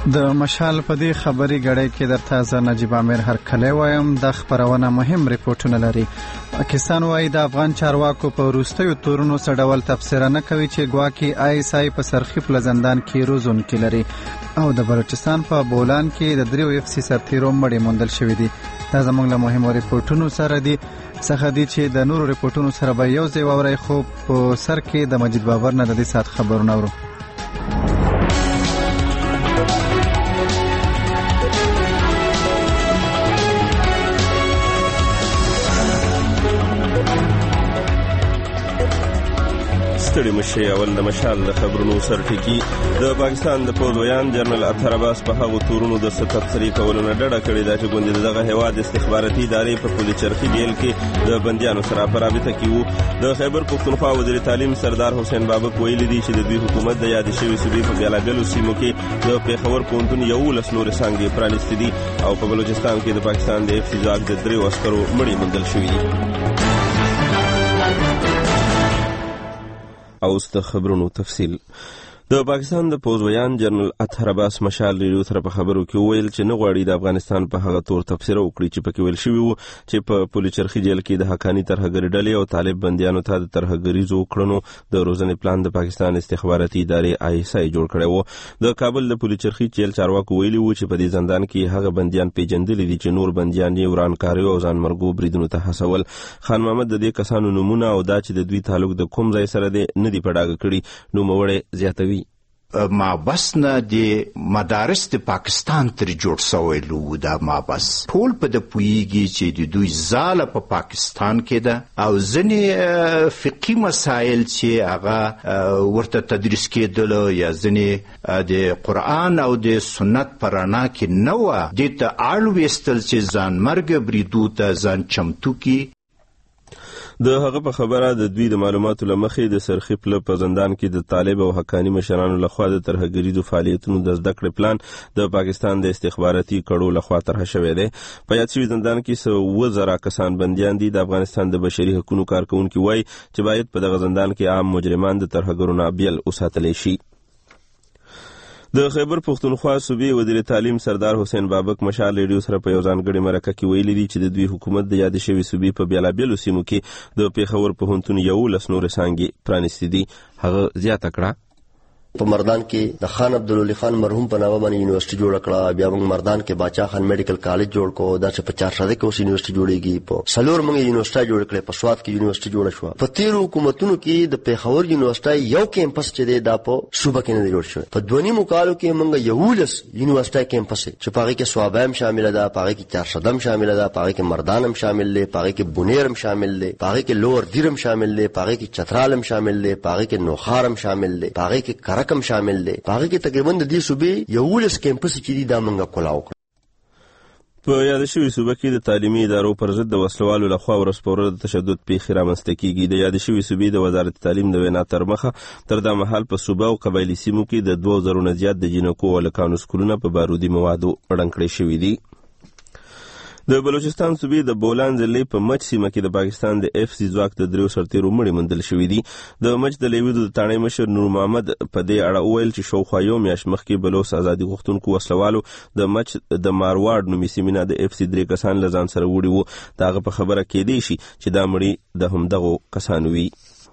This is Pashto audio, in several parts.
د مشال په دې خبري غړې کې درته زه نجیب امیر هرکلی وایم. د خبرونه مهم ریپورټونه لري. پاکستان وايي د افغان چارواکو په وروستیو تورونو څه ډول تبصره نه کوي چې ګواکې ISI په سرخي پله زندان کې روزونکي لري او د بلوچستان په بولان کې د 3 FC سرتیرو مړي موندل شوي دي. دا زموږ له مهمو ریپورټونو څخه دي چې د نورو ریپورټونو سره به یو ځای واورئ، خو په سر کې د مجید بابر نه د دې ساعت خبرونه اورو. ستړي مشي اول د مشال د خبرونو سرټکی. د پاکستان د پوځ ویان جنرال اطهر عباس په هغو تورونو د تبصرې کولو نه ډډه کړې ده چې ګوندې دغه هیواد استخباراتي ادارې په پل چرخي جیل کې د بندیانو سره په رابطه کې وو. د خیبر پښتونخوا وزیر تعلیم سردار حسین بابک ویلي دي چې د دوی حکومت د یادې شوې صوبې په بېلابېلو سیمو کې د پېښور پوهنتون 11 نورې څانګې پرانیستې دي او په بلوچستان کې د پاکستان د FC ځواک د 3 عسکرو مړي موندل شوي دي. اوس د خبرونو تفصیل. د پاکستان د پوځ ویان جنرال اطهر عباس مشال ریډیو سره په خبرو کې وویل چې نه غواړي د افغانستان په هغه تور تبصره وکړي چې پکې ویل شوي وو چې په پل چرخي جیل کې د حقاني ترهګرۍ ډلې او طالب بندیانو ته د ترهګریزو کړنو د روزنې پلان د پاکستان استخباراتي ادارې ISI جوړ کړی وو. د کابل د پل چرخي جیل چارواکو ویلي وو چې په دې زندان کې هغه بندیان پیژندلي دي چې نور بندیان یې ورانکاري او ځانمرګو بریدونو ته هڅول. خان محمد د دې کسانو نومونه او دا چې د دوی تعلق د کوم ځای سره دی نه دي په ډاګه کړي. نوموړی زیاتوي مابس نه د مدارس د پاکستان تر جوړ شوی لو دا مابس ټول په د پویږي چې د دوی ځاله په پاکستان کې ده او ځنې فقهي مسایل چې هغه ورته تدریس کېدل یا ځنې د قرآن او د سنت په رڼا کې نه وه دې ته اړ ویستل چې ځان مرګ بریدو ته ځان چمتو کړي. د هغه په خبره د دوی د معلوماتو له مخې د سرخي پله په زندان کې د طالب او حقاني مشرانو لخوا د ترهګریزو فعالیتونو د زده کړې پلان د پاکستان د استخباراتي کړو لخوا طرح شوی دی. په یاد شوي زندان کې 7,000 کسان بندیان دي. د افغانستان د بشري حقوقو کارکونکي وایي چې باید په دغه زندان کې عام مجرمان د ترهګرو نه بیل وساتلی شي. د خیبر پښتونخوا صوبې وزیر تعلیم سردار حسین بابک مشال ریډیو سره په یو ځانګړي مرکه کې ویلي دي چې د دوی حکومت د یادې شوې صوبې په بېلابېلو سیمو کې د پېښور پوهنتون 11 نورې څانګې پرانیستې دي. هغه زیاته کړه په مردان کې د خان عبدالولي خان مرحوم په نامه باندې یونیورسيټي جوړ کړه. بیا موږ مردان کې باچا خان میډیکل کالج جوړ کو. دا چې په 4 کې اوس یونیورسيټي جوړیږي. په سلور موږ یونیورسيټي جوړ کړې. په سواد کې یونیورسيټي جوړ شو. په 13 حکومتونو کې د پېښور یونیورسيټي یو کیمپس چې دی دا په صوبه کې نه جوړ شو. په 2 کالو کې موږ 11 یونیورسيټي کیمپس چې پاره کې سوابم شامل ده، پاره کې 400 شامل ده، پاره کې مردان هم شامل دي، پاره کې بونیر هم شامل دي، پاره کې لوور دیرم شامل دي، پاره کې چترال هم شامل دي، پاره کې نوخار هم شامل دي، پاره کې کرکم شامل دي. پاره کې تقریبا د دې صوبې 11 کیمپس چې دي دا موږ کولاو. په یاد شوي صوبه کې د تعلیمي ادارو پر ضد د وسلوالو لخوا ورځ په ورځ د تشدد پیښې رامنځته کیږي. د یاد شوي صوبې د وزارت تعلیم د وینا تر مخه تر دا مهال په صوبه او قبایلي سیمو کې د 2000 نه زیات د جنکو او هلکانو سکولونه په بارودي موادو ړنګ کړي شوي دي. د بلوچستان صوبې د بولان ضلعې په مچ سیمه کې د پاکستان د FC ځواک د 3 سرتیرو مړي موندل شوي دي. د مچ د لیویدو د تاڼۍ مشر نور محمد په دې اړه وویل چې شاوخوا یو میاشت مخکې بلوچ ازادي غوښتونکو وسلوالو د مچ د مارواډ نومي سیمې نه د FC 3 کسان له ځان سره وړي وو. د هغه په خبره کېدی شي چې دا مړي د همدغو کسانو وي.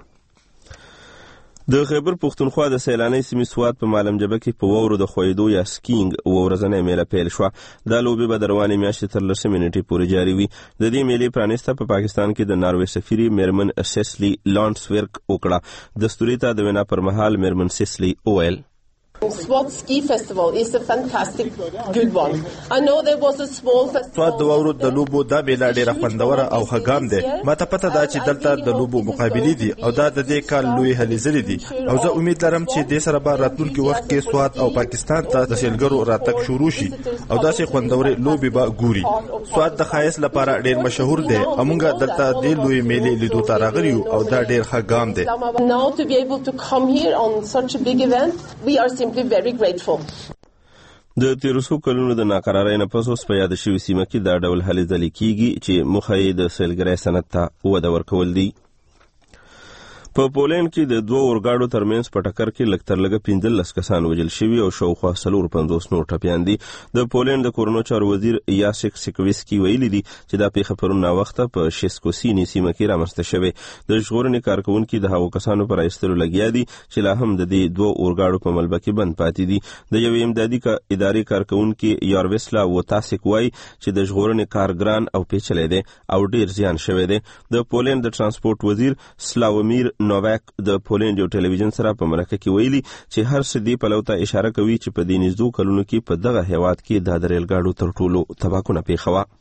د خیبر پښتونخوا د سیلاني سیمې سواد په معلم جبه کې په وورو د خویدو یا سکینګ ورځنۍ میله پیل شوه. دا لوبې به د روانې میاشتې تر 10 منټې پورې جاري وي. د دې میلې پرانیسته په پاکستان کې د ناروې سفیرې میرمن سیسلی لانډسورک وکړه. دستوري ته د وینا پر مهال میرمن سیسلی وویل SWAT ski festival is a fantastic good one. I know there was a small festival. سواد د وورو د لوبو دا میله ډیره خوندوره او ښه دی. ماته پته ده چې دلته د لوبو مقابلې دي او دا د دې کال لوی هلې ځلې دي او زه امید لرم چې دې سره به راتلونکي وخت کې سواد او پاکستان ته د سیلګرو راتګ شروع شي او داسې خوندورې لوبې به ګوري. سواد د ښایست لپاره ډیر مشهور دی او موږ دلته د لوی میلې لیدو ته راغلي یو او دا ډیر ښه ګام دی. Now to be able to come here on such a big event, we are simply very grateful. د 1300 کلونو د ناقرارۍ نه پس اوس په یاد شوي سیمه کې دا ډول هلې ځلې کیږي چې موخه یې د سیلګرۍ صنعت ته وده ورکول دي. په پولند کې د دوه اورګاډو ترمنځ په ټکر کې لږ تر لږه 15 کسان وژل شوي او شاوخوا 450 نور ټپیان دي. د پولند د کورونو چارو وزیر یاسک سیکویسکي ویلي دي چې دا پیښه پرون ناوخته په شیسکوسینی سیمه کې رامنځته شوې. د ژغورنې کارکونکي د هغو کسانو پر ایستلو لګیا دي چې لا هم د دې دوه اورګاډو په ملبه کې بند پاتې دي. د یوې امدادي ادارې کارکونکي یاروسلا وتاسیک وایي چې د ژغورنې کار ګران او پیچلی دی او ډیر زیان شوی دی. د پولند د ترانسپورت وزیر سلاومیر نوواک د پولند یو ټلویزیون سره په مرکه کې ویلي چې هر څه دې پلو ته اشاره کوي چې په دې نږدې کلونو کې په دغه هیواد کې د ریل ګاډو تر ټولو تباکونه پیښه وه.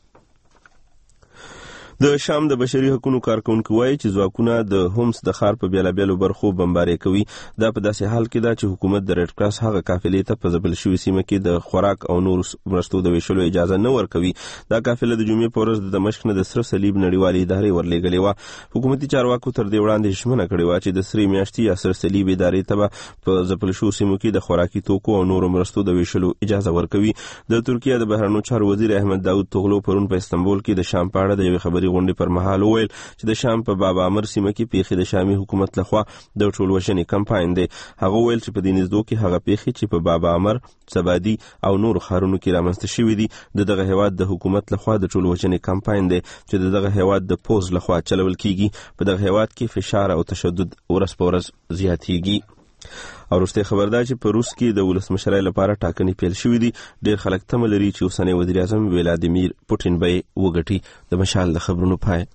د شام د بشري حقوقو کارکونکو وایي چې ځواکونه د هومس د ښار په بیلابیلو برخو بمباري کوي. دا په داسې حال کې ده چې حکومت د ریډ کراس هغه قافلې ته په ځپل شوې سیمه کې د خوراک او نور مرستو د ویشلو اجازه نه ورکوي. دا قافله د جمعې په ورځ د دمشق نه د سره صلیب نړیوالې ادارې ورلېږلې وه. حکومتي چارواکو تر دې وړاندې ژمنه کړې وه چې د سرې میاشتې یا سره صلیب ادارې ته به په ځپل شوو سیمو کې د خوراکي توکو او نورو مرستو د ویشلو اجازه ورکوي. د ترکیه د بهرنیو چارو وزیر احمد داود توغلو پرون په استانبول کې د شام په اړه د یوې خبري غونډې پر مهال ویل چې د شام په باب امر سیمه کې پیښې د شامي حکومت لخوا د ټولوژنې کمپاین دی. هغه ویل چې په دې نږدې کې هغه پیښې چې په باب امر، سبادي او نور ښارونو کې رامنځته شوې دي دغه هیواد د حکومت لخوا د ټولوژنې کمپاین دی چې دغه هیواد د پوز لخوا چلول کیږي. په دغه هیواد کې فشار او تشدد ورځ په ورځ زیاتیږي. او وروستی خبر دا چې په روس کې د ولسمشرۍ لپاره ټاکنې پیل شوې دي. ډېر خلک تمه لري چې اوسنی وزیر اعظم ولادیمیر پوټین به یې وګټي. د مشال د خبرونو پای.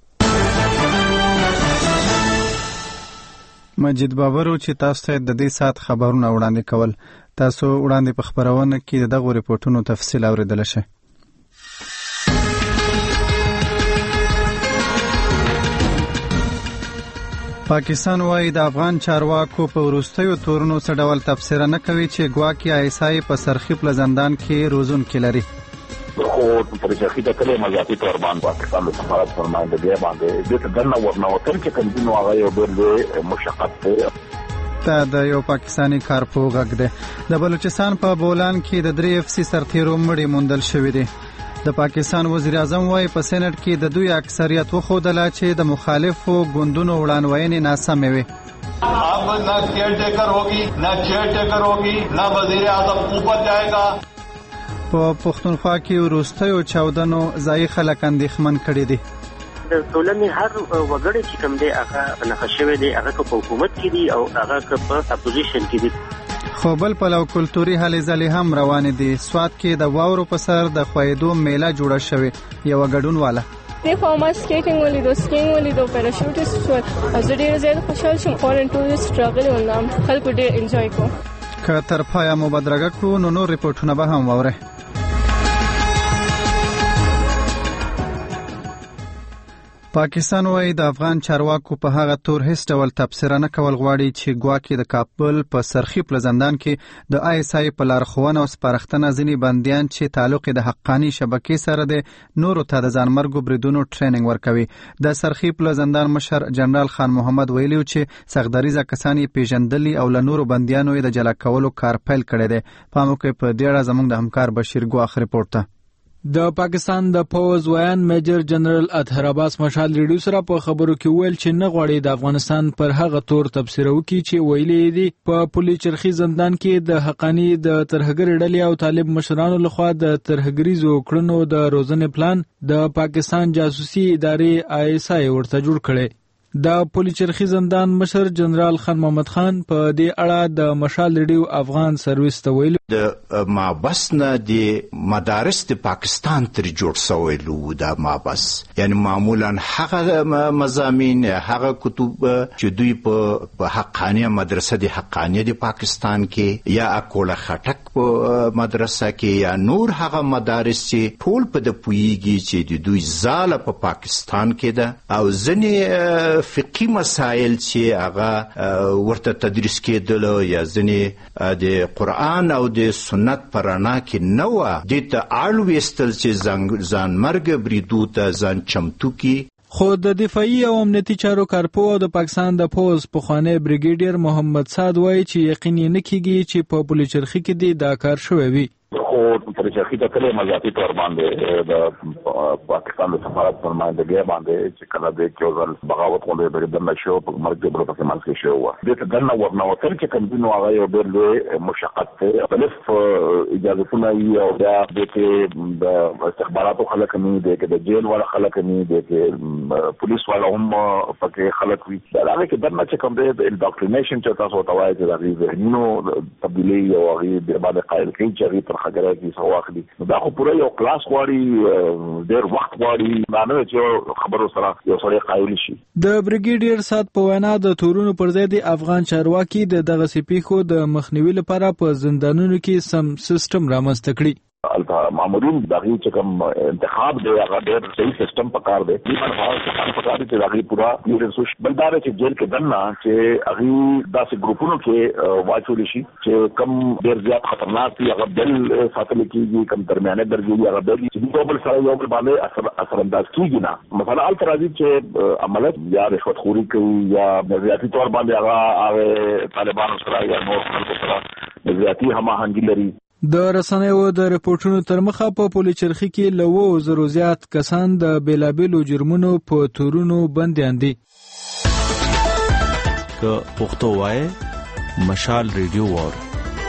مجید بابر چې تاسو ته د دې سات خبرونه وړاندې کول. تاسو وړاندې په خبرونه کې دغه ریپورتونو تفصیل اوریدل شي. پاکستان وايي د افغان چارواکو په وروستیو تورونو څه ډول تفسیر نه کوي چې ګواکې آیسای په سرخی پلزندان کې روزونکي لري. خو پرچخی د کله مزاتی تور باندې پاکستان د سفارت فرماینده دی باندې د دنه ورنوتل کې کندینو هغه یو ډېر مشقت دی. دا د یو پاکستانی کارپو غږ دی. د بلوچستان په بولان کې د 3 FC سرتیرو مړي موندل شوي دي. د پاکستان وزیر اعظم وايي په سېنات کې د دوی اکثریت وښودله چې د مخالفو ګوندونو وړاندوینې ناسمې وي. اب نہ کیئر ٹیکر ہوگی نہ چیئر ټیکر ہوگی نہ وزیر اعظم اوپر جائے گا. په پښتونخوا کې وروستیو چاودنو ځایي خلک اندېښمن کړي دي. د ټولنې هر وګړی چې کوم دی هغه ناخښوي دی، هغه په حکومت کې دی او هغه په اپوزیشن کې دی. خو بل پلو کلتوري هلې ځلې هم روانې دي. سوات کې د واورو په سر د خوایدو میله جوړه شوې. یوه ګډون والا د فارما سکیټینګ ولیدو، سکینګ ولیدو، پیراشوټیست شول. زه ډېر زیات خوشحال شوم. فارن ټورست راغلي وم، خلکو ډېر انجوای کوم. که تر پایه مو بدرګه کړو نو نور ریپورټونه به هم واورئ. پاکستان وايي د افغان چارواکو په هغه تور هیڅ ډول تبصره نه کول غواړي چې ګواکې د کابل په سرخی پلزندان کې د آیسای په لارښوونه او سپارښتنه ځینې بندیان چې تعلق د حقانی شبکې سره د نورو ته د ځانمرګو بریدونو ټریننګ ورکوي. د سرخی پلزندان مشر جنرال خان محمد ویلي چې سختدریزه کسان یې پیژندلي او له نورو بندیانو یې د جلا کولو کار پیل کړی دی. په موقع په دې اړه زموږ د همکار بشیر ګواخ ریپورت ته. د پاکستان د پوز ویان میجر جنرال اطهر عباس مشال ریډیو سره په خبرو کې ویل چې نه غواړي د افغانستان پر هغه تور تبصره وکړي چې ویلي دي په پولی چرخی زندان کې د حقانی د ترهګر ډلې او طالب مشرانو لخوا د ترهګریزو کړنو د روزنې پلان د پاکستان جاسوسي ادارې آیسای ورته جوړ کړي. د پولی چرخی زندان مشر جنرال خان محمد خان په دې اړه د مشال ریډیو افغان سرویس ته ویل د مابس نه د مدارس د پاکستان تر جوړ شوی لو د مابس یعنی معمولا هغه مضامین هغه کتب چې دوی په حقانیه مدرسه د حقانیه د پاکستان کې یا اکوله خټک په مدرسه کې یا نور هغه مدارس چې ټول په د پویږي چې د دوی ځاله په پاکستان کې ده او ځنې فقهي مسائل چې هغه ورته تدریس کېدل یا ځنې د قرآن او د سنت پرانا کې نه وه دې ته اړ ویستل چې ځان مرګ بریدو ته ځان چمتو کی. خو د دفاعي او امنیتي چارو کارپو د پاکستان د پوز پخوانی بریګیډیر محمد سعد وایي چې یقین نه کیږي چې په پولیچرخي کې دا کار شوی وي. خو پرچاخي ته کله مزاحي تور باندې د پاکستان د سفارت پر نمائندګي باندې چې کله د کیوزل بغاوت غونډه به د نشو په مرګ د پروتوکول کې شو و د ته دنه ورنه وتر چې کوم هغه یو ډېر مشقت ته مختلف اجازهونه او د استخباراتو خلک نه دي د جیل ولا خلک نه دي پولیس ولا هم پکې خلک وي دا هغه کې دنه چې کوم د انډاکټرینیشن چې تاسو ته وایي چې د ذهنونو تبدیلی او هغه د باندې قائل کوي چې خبره کی څو واخلي دا خو پوره یو کلاس غواړي ډېر وخت غواړي نه چې خبرو سره یو سره قایل شي د بریګیډیر سات په وینا د تورونو پر ضد افغان چارواکي د دغه سپیخو د مخنیوي لپاره په زندانونو کې سم سیستم رامنځته کړي معمولین دغه چې کوم انتخاب دی هغه ډېر صحیح سیستم پکار دی په هغه پکار دی چې هغه پورا کلیرنس بلدار چې جیل کې دنه چې هغه داسې ګروپونو کې واچول شي چې کم ډېر زیات خطرناک دي هغه بل ساتل کېږي کم درمیانه درجه هغه بل چې یو بل سره یو بل باندې اثر انداز کیږي نه مثلا الترازی چې عملیات یا رشوت خوري کوي یا نظریاتي تور باندې هغه طالبانو سره یا نور خلکو سره نظریاتي هماهنګي لري د رسنیو د رپورټونو تر مخه په پولیچرخي کې له 2,000 زیات کسان د بیلابیلو جرمونو په تورونو بندیان دي. که پښتو وای مشال ریډیو وار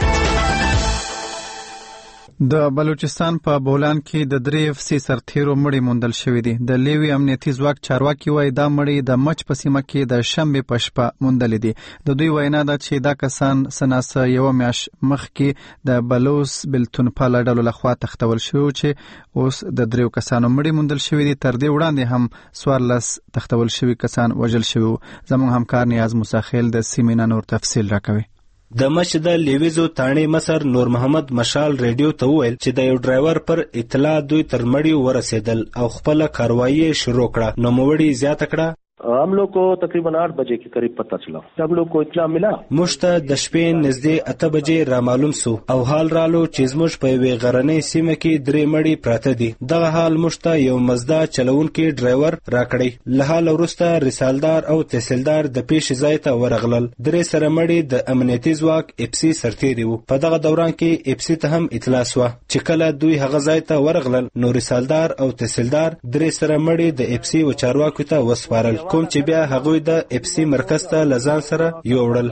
د بلوچستان په بولان کې د 3 FC سرتیرو مړي موندل شوې دي. د لیوي امنیتي ځواک چارواکي وایي دا مړي د مچ په سیمه کې د شنبې په شپه موندل دي. د دوی وینا ده چې دا کسان سناسه یو میاش مخکې د بلوس بلتون په ډلو لخوا تختول شو چې اوس د 3 کسانو مړي موندل شوې دي. تر دې وړاندې هم 14 تختول شوي کسان وژل شوي. زموږ همکار نیاز موسیخیل د سیمې نور تفصیل راکوي. د مچ د لیویزو تانی مصر نور محمد مشال ریډیو ته وویل چې د یو ډرایور پر اطلاع دوی تر مړی ورسېدل او خپل کاروایی شروع کړه. نو موړی زیاته کړه हम लोग को तकरीबन 8 बजे के करीब पता चला. हम लोग को इत्तला मिला مشته د شپې نږدې 8 بجې را معلوم سو او حال رالو چې زموږ په وی غرنۍ سیمه کې 3 مړي پراته دي. دغه حال مشته یو مزدا چلونکي ډرایور راکړی. له حال وروسته رسالدار او تحصیلدار د پیش ځای ته ورغلل. 3 سره مړي د امنیتي ځواک اپسی سرتیری وو. په دغه دوران کې اپسی ته هم اطلاع سو چې کله دوی هغه ځای ته ورغلل نو رسالدار او تحصیلدار 3 سره مړي د اپسی و چارواکو ته وسپارل. کوم چې بیا هغوی د اف سی مرکز ته لزان سره یوړل.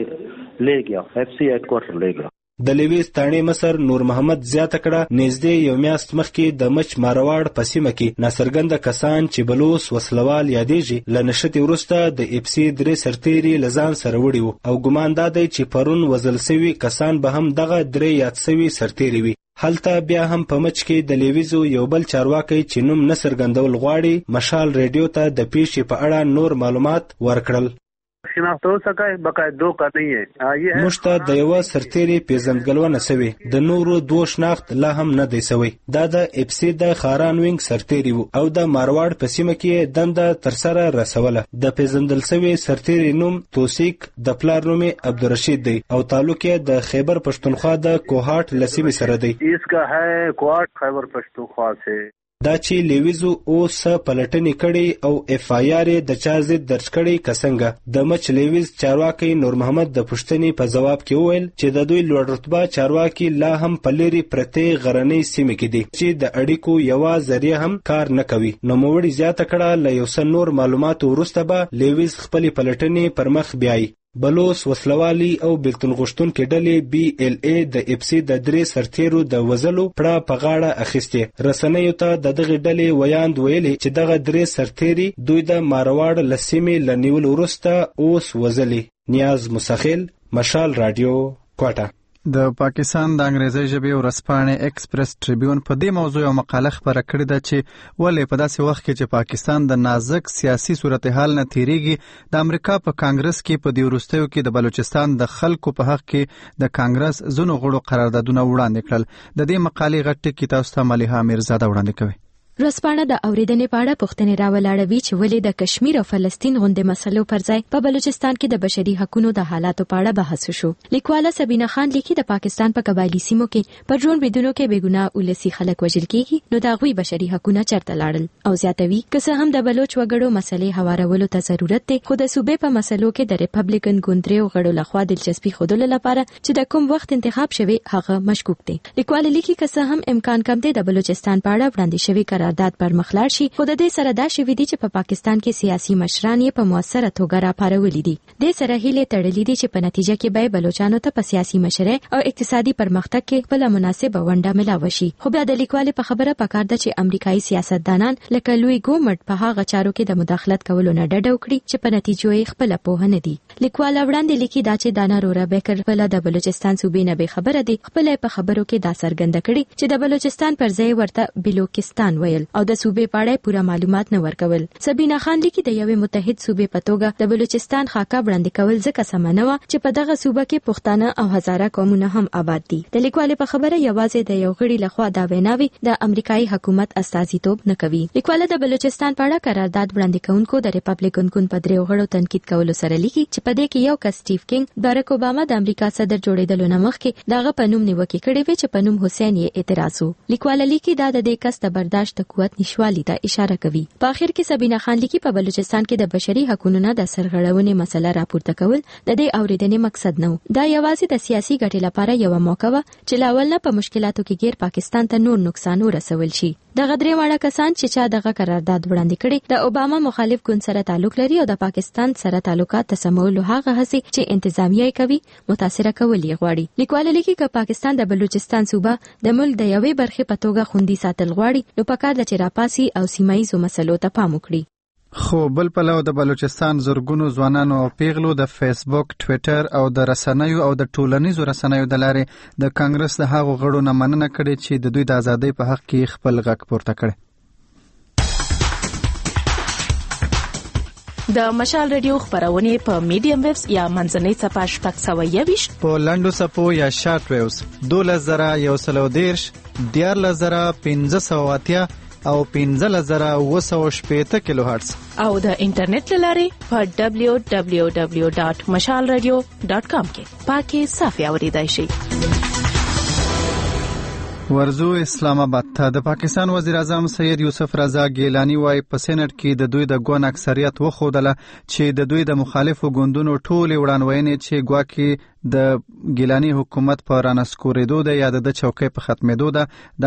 د لیویز تانی مصر نور محمد زیاته کړه نږدې یو میاشت مخکې د مچ مارواړ په سیمه کې ناڅرګنده کسان چې بلوس وسلوال یادېږي له نښتې وروسته د اف سی 3 سرتیري لزان سره وړي وو او ګمان دا دی چې پرون وژل سوي کسان به هم دغه 3 یاد سوي سرتیري وي. هلته بیا هم په مچ کې د لیویزو یو بل چارواکي چې نوم نه څرګندول غواړي مشال ریډیو ته د پیښې په اړه نور معلومات ورکړل. شناخت हो सका है बाकायदो का नहीं है مشته د یو سرتیري پیژندګلونه سوي د نورو 2 شناخت لا هم نه دی سوي. دا د اف سی د خاران وینګ سرتیري وو او د مارواړ په سیمه کې دنده تر سره رسوله. د پیژندل سوي سرتیري نوم توسیک د پلار نوم عبدالرشید دی او تعلق یې د خیبر پښتونخوا د کوهاټ لسیمې سره دی. اسکا ہے کوهاټ خیبر پښتونخوا سے دا چې لیویزو اوس پلټنې کړي او اف آی آر د چا ضد درج کړي کسنګه. د مچ لیویز چارواکي نور محمد د پښتنې په جواب کې وویل چې د دوی لوړ رتبه چارواکي لا هم پليري پرته غرنۍ سیمه کې دي چې د اړیکو یو ذریعہ هم کار نه کوي. نو موړي زیاته کړه له یو څه نور معلومات ورسته به لیویز خپل پلټنې پر مخ بیاي. بلوس وسلوالي او بلتون غشتونکې ډلې بي ال اي د اف سي د 3 سرتیرو د وزلو پړه په غاړه اخیستې. رسنیو ته د دغه ډلې ویاند ویلي چې دغه 3 سرتیري دوی د مارواړ لسیمې لنیول وروسته اوس وزلي. نیاز موسیخیل مشال رادیو کوټه. د پاکستان د انګریزي ژبې ورځپاڼې ایکسپریس ټریبیون په دې موضوع یو مقاله خپره کړې ده چې ولې په داسې وخت کې چې پاکستان د نازک سیاسي صورتحال نه تیریږي د امریکا په کانګرس کې په دې وروستیو کې د بلوچستان د خلکو په حق کې د کانګرس ځینو غړو قراردادونه وړاندې کړل. د دې مقالې غټ ټکی تاسو ته مليحه میرزاده وړاندې کوي. رسپانه د اوریدنې په اړه پوښتنې راولاړوي چې ولې د کشمیر او فلسطین غوندې مسلو پر ځای په بلوچستان کې د بشري حقوقو د حالاتو په اړه بحث وشو. لیکواله سبینه خان لیکي د پاکستان په قبایلی سیمو کې په ډرون بریدونو کې بېګناه ولسی خلک وژل کیږي، نو د هغوی بشري حقوقونه چیرته لاړل؟ او زیاتوي که څه هم د بلوچ وګړو مسلې هوارولو ته ضرورت دی، خو د صوبې په مسلو کې د ریپبلیکن ګوندریو غړو لخوا دلچسپي ښودلو لپاره چې د کوم وخت انتخاب شوی هغه مشکوک دی. لیکواله لیکي که څه هم امکان کم دی د بلوچستان په اړه وړاندې شوی قرارداد پر مخ لاړ شي، خو د دې سره دا شوي دي چې په پاکستان کې سیاسي مشران یې په موثره توګه راپارولي دي. دې سره هیلې تړلې دي چې په نتیجه کې به بلوچستانو ته په سیاسي مشرۍ او اقتصادي پرمختګ کې بل مناسبه ونډه ملاوي شي. خو بیا د لیکوالې په خبره پکار ده چې امریکایي سیاستدانان لکه لوی ګومټ په هغه چارو کې د مداخلت کولو نه ډډه وکړي چې په نتیجو یې خپل په نه دي. لیکواله وړاندې لیکي دا چې دانا رورا بیکر په د بلوچستان صوبې نه به خبره دي، خپل په خبرو کې دا څرګنده کړي چې د بلوچستان پر ځای ورته بلوچستان ویل او د صوبې په اړه پوره معلومات نه ورکول. سبینه خان لیکي د یوې متحد صوبې په توګه د بلوچستان خاکه وړاندې کول ځکه سم نه و چې په دغه صوبه کې پښتانه او هزاره قومونه هم آباد دي. د لیکوالې په خبره یوازې د یو غړي لخوا دا ویناوي د امریکایي حکومت استازیتوب نه کوي. لیکواله د بلوچستان په اړه قرارداد وړاندې کوونکو د ریپبلیکن ګوند په دریو غړو تنقید کولو سره لیکي چې په دې کې یو کس سټیو کینګ باراک اوباما د امریکا صدر جوړېدلو نه مخکې دغه په نوم نیوکه کړې وه چې په نوم حسین یې اعتراض و. لیکواله لیکي دا د دې کس د برداشت قوت نشوالي ته اشاره کوي. په اخر کې سبینه خان لیکي په بلوچستان کې د بشري حقوقو نه د سرغړونې مسله راپورته کول د دې اوریدنې مقصد نه و. دا یوازې د سیاسي ګټې لپاره یو موقع و چې لاول نه په مشکلاتو کې غیر پاکستان ته نور نقصان ورسول شي. دغه درې واړه کسان چې چا دغه قرارداد وړاندې کړي د اوباما مخالف ګوند سره تعلق لري او د پاکستان سره تعلقات تسمولو هغه هڅې چې انتظامیه کوي متاثره کول یې غواړي. لیکواله لیکي چې پاکستان د بلوچستان صوبه د ملک د یوې برخې په توګه خوندي ساتل غواړي، نو پکار ده چې راپاسي او سیمایي مسلو ته پام وکړي. خو بل پلو د بلوچستان زورګونو ځوانانو او پیغلو د فیسبوک، ټویټر او د رسنیو او د ټولنیزو رسنیو د لارې د کانګرس د هغو غړو نه مننه کړې چې د دوی د ازادۍ په حق کې خپل غږ پورته کړي. د مشال ریډیو خبرونه په میډیم ویوز یا منځنۍ صفحه 621 په لنډو صفو یا شارټ ویوز 12110 14580 او 15780 کیلو هرتز او د انټرنیټ لاري په www.mashalradio.com کې پاکي صافي اوریدای شي. ورزو اسلام آباد ته د پاکستان وزیر اعظم سید یوسف رضا ګیلانی وايي په سېنات کې د دوی د ګوند اکثریت وښودله چې د دوی د مخالفو ګوندونو ټولې وړاندوینې چې ګواکې د ګیلانی حکومت په رانسکورېدو ده یا د چوکۍ په ختمېدو ده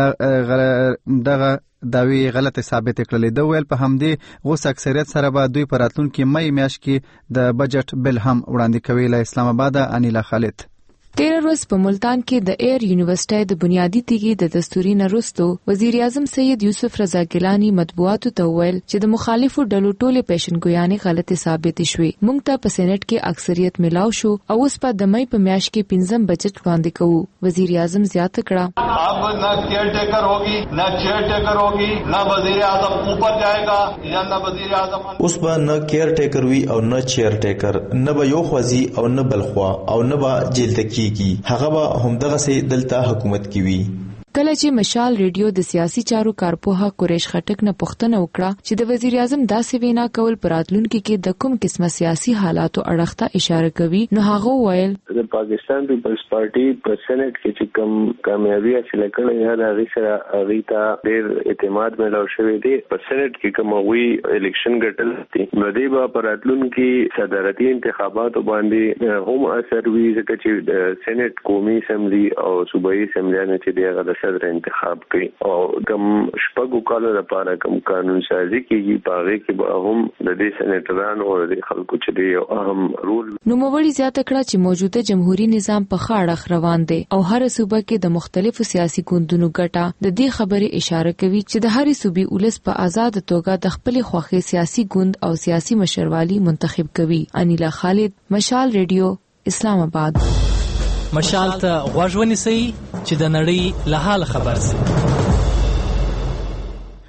دغه داوی غلط ثابت کړلې. د ویل په همدې غوس اکثریت سره به دوی په راتلونکي مې میاشت کې د بجټ بل هم وړاندې کوي. له اسلام آباد انیلا خالد. 13 ورځ په ملتان کې د ایر یونیورسيټي د بنیادی تیږې د دستوري نرستو وزیر اعظم سید یوسف رضا ګیلانی مطبوعاتو ته ویل چې د مخالفو ډلو ټوله پیشنګویانې غلطه ثابت شوې. موږ ته په سېنات کې اکثریت ملاو شو او اوس په د مې په میاشت کې 15 بجټ وړاندې کوو. وزیر اعظم زیاته کړه अब न केयर टेकर होगी न चेयर टेकर होगी न वजीर आजम ऊपर जाएगा या न वजीर आजम اوس به نه کیر ټیکر وی او نه چیر ټیکر، نه به یو خوازي او نه بلخوا او نه به جیل تکیږي. هغه به همدغه سي دلته حکومت کوي. کله چې مشال ریډیو د سیاسي چارو کارپوها قریش خټک نه پوښتنه وکړه چې د وزیر اعظم داسې وینا کول پر راتلونکي کې د کوم قسمه سیاسي حالاتو اړخته اشاره کوي، نو هغه ویل د پاکستان پیپلز پارټي په سېنات کې چې کوم کامیابی حاصل کړې ده هغه سره هغه ته ډېر اعتماد ملو شوی دی. په سېنات کې کوم وی الیکشن ګټل دي نو دی په راتلونکي صدارتي انتخاباتو باندې هم اثر وی ځکه چې سېنات قومي اسمبلی او صوبایي اسمبلی نه چې دی هغه صدر انتخاب کوي او کوم شپږو کالو لپاره کوم قانون سازي کیږي پاره کې به هم د دې سېنیټرانو او د خلکو چې دی اهم رول. نو موږ زیاته کړه چې موجوده جمهوریت نظام په خاړه روان دی او هر صوبه کې د مختلفو سیاسي ګوندونو ګټه د دې خبرې اشاره کوي چې د هر صوبې ولس په آزاد توګه د خپل خوښي سیاسي ګوند او سیاسي مشروالي منتخب کوي. انیلا خالد، مشال ریډیو، اسلام آباد. مشال ته غوږ ونیسئ چې د نړۍ له حال خبر شي.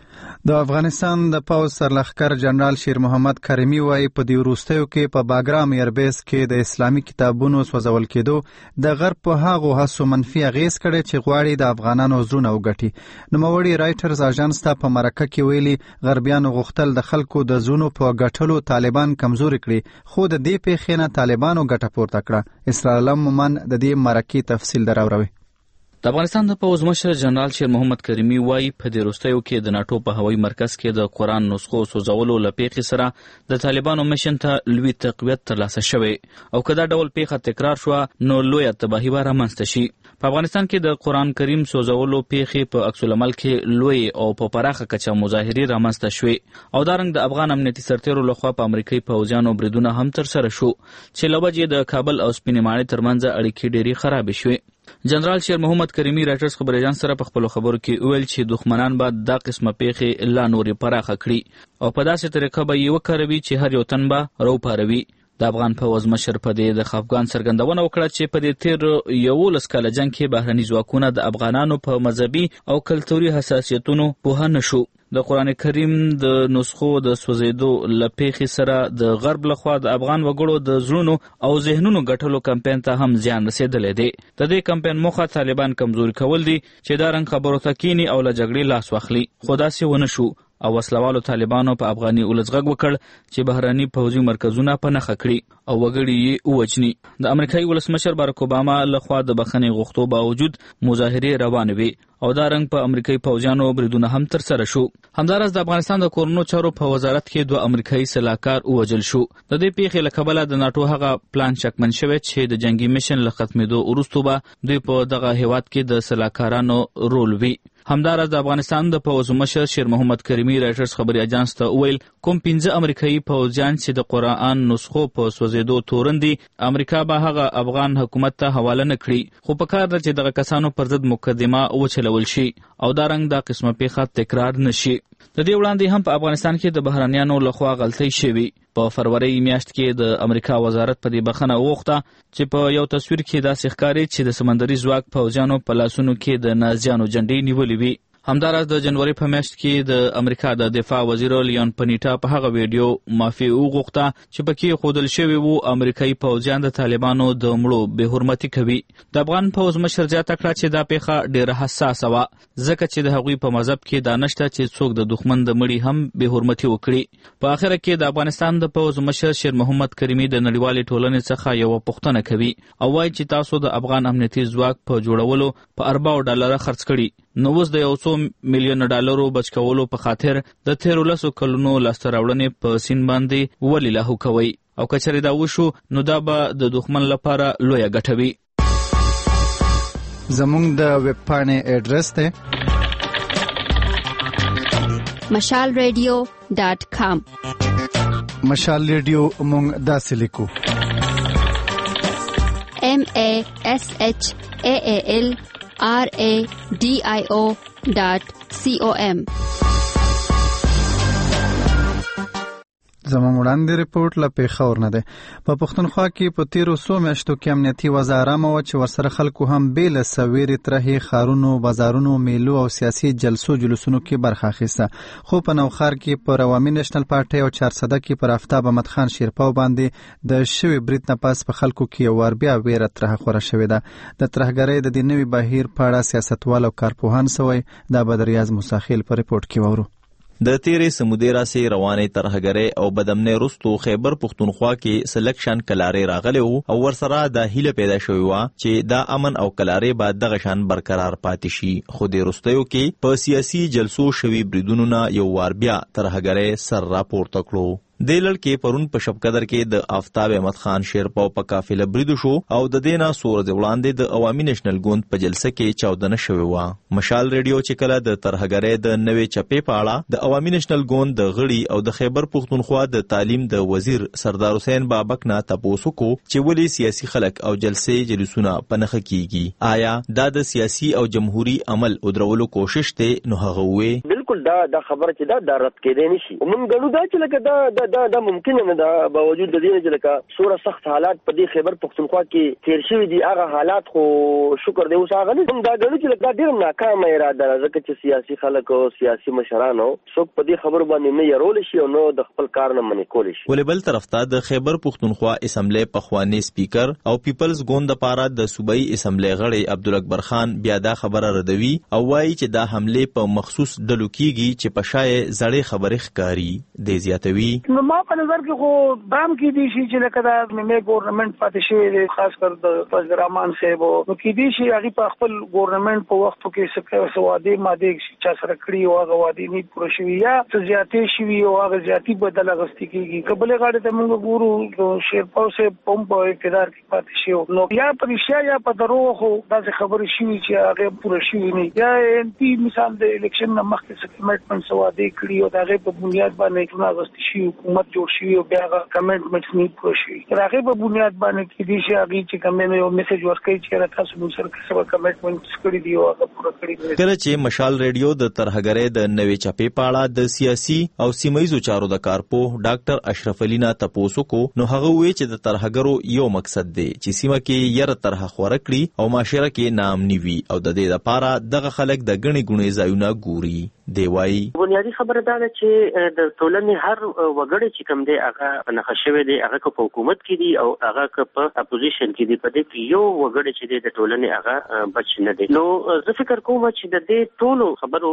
د افغانستان د پوځ سرلښکر جنرال شیر محمد کریمي وایي په دې وروستیو کې په باګرام ایربیس کې د اسلامي کتابونو سوځول کېدو د غرب په هغو هڅو منفي اغېز کړی چې غواړي د افغانانو زړونه وګټي. نوموړي رایټرز اژانس ته په مرکه کې ویلي غربیانو غوښتل د خلکو د زړونو په ګټلو طالبان کمزوري کړي، خو د دې پیښې نه طالبانو ګټه پورته کړه. اسرائیل مومن د دې مرکې تفصیل دراوروي. د افغانستان د پوځ مشر جنرال شیر محمد کریمي وایي په دې وروستیو کې د ناټو په هوایي مرکز کې د قرآن نسخو سوځولو له پیښې سره د طالبانو مشن ته لوی تقویت ترلاسه شوی او که دا ډول پیښه تکرار شوه نو لویه تباهي به رامنځته شي. په افغانستان کې د قرآن کریم سوځولو پیښې په عکس العمل کې لوی او په پراخه کچه مظاهرې رامنځته شوې او دارنګ د افغان امنیتي سرتیرو لخوا په امریکایي پوځیانو بریدونه هم ترسره شو چې له وجې د کابل او سپینې ماڼۍ ترمنځ اړیکې ډېرې خرابې شوې. جنرال شیر محمد کریمي رایټرز خبري اژانس سره په خپلو خبرو کې ویل چې دښمنان به دا قسمه پیښې لا نورې پراخه کړي او په داسې طریقه به یې وکاروي چې هر یو تن به روپاروي. د افغان پوځ مشر په دې د خفګان څرګندونه وکړه چې په دې تیر 11 کاله جنګ کې بهرني ځواکونه د افغانانو په مذهبي او کلتوري حساسیتونو پوه نه شو. د قرآن کریم د نسخو د سوځېدو له پیښې سره د غرب لخوا د افغان وګړو د زړونو او ذهنونو ګټلو کمپین ته هم زیان رسېدلی دی. د دې کمپین موخه طالبان کمزوري کول دي چې دا رنګ خبرو ته کینی او له جګړې لاس واخلي، خو داسې ونه شو او وسلوالو طالبانو په افغاني ولس غږ وکړ چې بهرني پوځي مرکزونه په نښه کړي او وګړي یې ووجني. د امریکایي ولسمشر باراک اوباما لخوا د بخښنې غوښتو باوجود مظاهرې روانې وي او دا رنګ په امریکایي پوځیانو بریدونه هم ترسره شو. همداراز د افغانستان د کورونو چارو په وزارت کې 2 امریکایي سلاکار ووجل شو. د دې پیښې له کبله د ناټو هغه پلان شکمن شوی چې د جنگي میشن له ختمېدو وروسته به دوی په دغه هیواد کې د سلاکارانو رول وي. همداراز د افغانستان د پوځ مشر شیر محمد کریمي رایټرز خبري اژانس ته ویل کوم 15 امریکایي پوځیان چې د قرآن نسخو په سوځېدو تورن دي امریکا به هغه افغان حکومت ته حواله نه کړي، خو په کار ده چې دغه کسانو پر ضد مقدمه وچلول شي او دا رنګ دا قسمه پیښه تکرار نشي. د دې وړاندې هم په افغانستان کې د بهرانیانو لخوا غلطۍ شوي. په فروری میاشت کې د امریکا وزارت په دې بخښنه وغوښته چې په یو تصویر کې داسې ښکاري چې د سمندري ځواک پوځیانو په لاسونو کې د نازیانو جنډې نیولې وي. همداراز د جنوري په میاشت کې د امریکا د دفاع وزیر لیون پنیټا په هغه ویډیو معافي وغوښته چې پکې ښودل شوی وو امریکایي پوځیان د طالبانو د مړو بې حرمتي کوي. د افغان پوځ مشر زیاته کړه چې دا پیښه ډېره حساسه وه ځکه چې د هغوی په مذهب کې دا نشته چې څوک د دښمن د مړي هم بې حرمتي وکړي. په آخره کې د افغانستان د پوځ مشر شیر محمد کریمي د نړیوالې ټولنې څخه یوه پوښتنه کوي او وایي چې تاسو د افغان امنیتي ځواک په جوړولو په ارباو ډالره خرڅ کړي، نو اوس د 100 میلیون ډالرو بچ کولو په خاطر د 13 کلونو لاسته راوړنې په سین باندې ولې لاهو کوي او که چېرې دا وشو نو دا به د دښمن لپاره لویه ګټه وي. زموږ د ویب پاڼې اډرس دی mashalradio.com. مشال ریډیو مونږ داسې لیکو mashalradio.com. زموږ وړاندې ریپورت له پیښور نه دی. په پښتونخوا کې په 1300 میاشتو کې امنیتي وضع ارامه وه چې ورسره خلکو هم بې له سویرې ترهې ښارونو، بازارونو، میلو او سیاسي جلسو جلوسونو کې برخه اخیسته. خو په نوښار کې پر عوامي نېشنل پارټۍ او چارسده کې پر آفتاب احمد خان شیرپاو باندې د شوي برید نه پس په خلکو کې یو وار بیا ویره ترهه خوره شوې ده. د ترهګرۍ د دې نوي بهیر په اړه سیاستوال او کارپوهان څه وایي، دا به د ریاض موساخیل په ریپورټ کې واورو. د تیرې سمودې راسې روانې ترهګرۍ او بدامنۍ وروستو خیبر پښتونخوا کې سلکشن کلارې راغلی وو او ورسره دا هیله پیدا شوې وه چې دا امن او کلارې به دغه شان برقرار پاتې شي. خو د وروستیو کې په سیاسي جلسو شوي بریدونو نه یو وار بیا ترهګرۍ سر راپورته کړو. د لړ پرون په شبقدر کې د آفتاب احمد خان شیرپاو په قافله برید شو او د دې نه څو ورځې وړاندې د عوامي نېشنل ګوند په جلسه کې چاودنه شوې وه. مشال ریډیو چې کله د ترهګرۍ د نوې چپې په اړه د عوامي نېشنل ګوند د غړي او د خیبر پښتونخوا د تعلیم د وزیر سردار حسین بابک نه تپوس وکړو چې ولې سیاسي خلک او جلسې جلوسونه په نښه کیږي، آیا دا د سیاسي او جمهوریت عمل ودرولو کوشش دی؟ نو هغه وویل بالکل دا خبره چې دا رد کېدای نشي. موږ غواړو دا چې لکه دا ممکن نه ده باوجود د دې چې لکه سوره سخت حالات په دې خیبر پختونخوا کې تیر شوي دي هغه حالات خو شکر دی اوس هغه نه دا غواړو چې لکه ډېر ناکامه اراده ده ځکه چې سیاسي خلک او سیاسي مشران څوک په دې خبرو باندې نه يرول شي او نو د خپل کار نه منې کول شي. ولې بل طرف ته د خیبر پختونخوا اسمبلی پخوانی سپیکر او پیپلز ګوند لپاره د صوبایي اسمبلی غړی عبدالاکبر خان بیا دا خبره ردوي او وایي چې دا حمله په مخصوص ډلو کېږي چې په شای زړې خبرې ښکاري. د زیاتوي نو ما په نظر کې خو دام کې دي چې لکه دا مې ګورنمنت پاتې شوی دی خاص کر د فضل الرحمن صاحب نو کې دي چې هغه په خپل ګورنمنت په وخت کې څه وعده ماده چې سره کړی او هغه وعده نه پوره شوی یا څه زیاتې شوی او هغه زیاتی بدل غستې کېږي قبل غاړه ته موږ ګورو شیرپاو سه پمپ اقتدار کې پاتې شو نو یا پرشیا یا په دروغ خو دا خبرې شوی چې هغه پوره شوی نه یا ان پی مثال د الیکشن مخکې څه کمټمنټ سواده کړی او هغه په بنیاد باندې ټول غستې شي حکومت جوړ شي او بیا هغه کمټمنټ نه پوره شي هغه په بنیاد باندې کې دي چې هغه چې کومه یو میسج ورکړي چې تاسو موږ سره څه کمټمنټ کړی دی او هغه پوره کړی. کله چې مشال ریډیو د ترهګرۍ د نوې چاپې پاړه د سیاسي او سیمایي چارو د کارپوه ډاکټر اشرف علي نه تپوسو کو نو هغه وی چې د ترهګرو یو مقصد دی چې سیمه کې ير طرح خور کړی او معاشره کې نامنی وي او د دې لپاره دغه خلک د غني ګونې ځایونه ګوري. دی وايي بنیادی خبره دا ده چې د ټولنې هر وګړی چې کوم دی هغه نخښوي دی هغه په حکومت کې دی او هغه په اپوزیشن کې دی په دې کې یو وګړی چې دی د ټولنې هغه بچ نه دی. نو زه فکر کوم چې د دې ټولو خبرو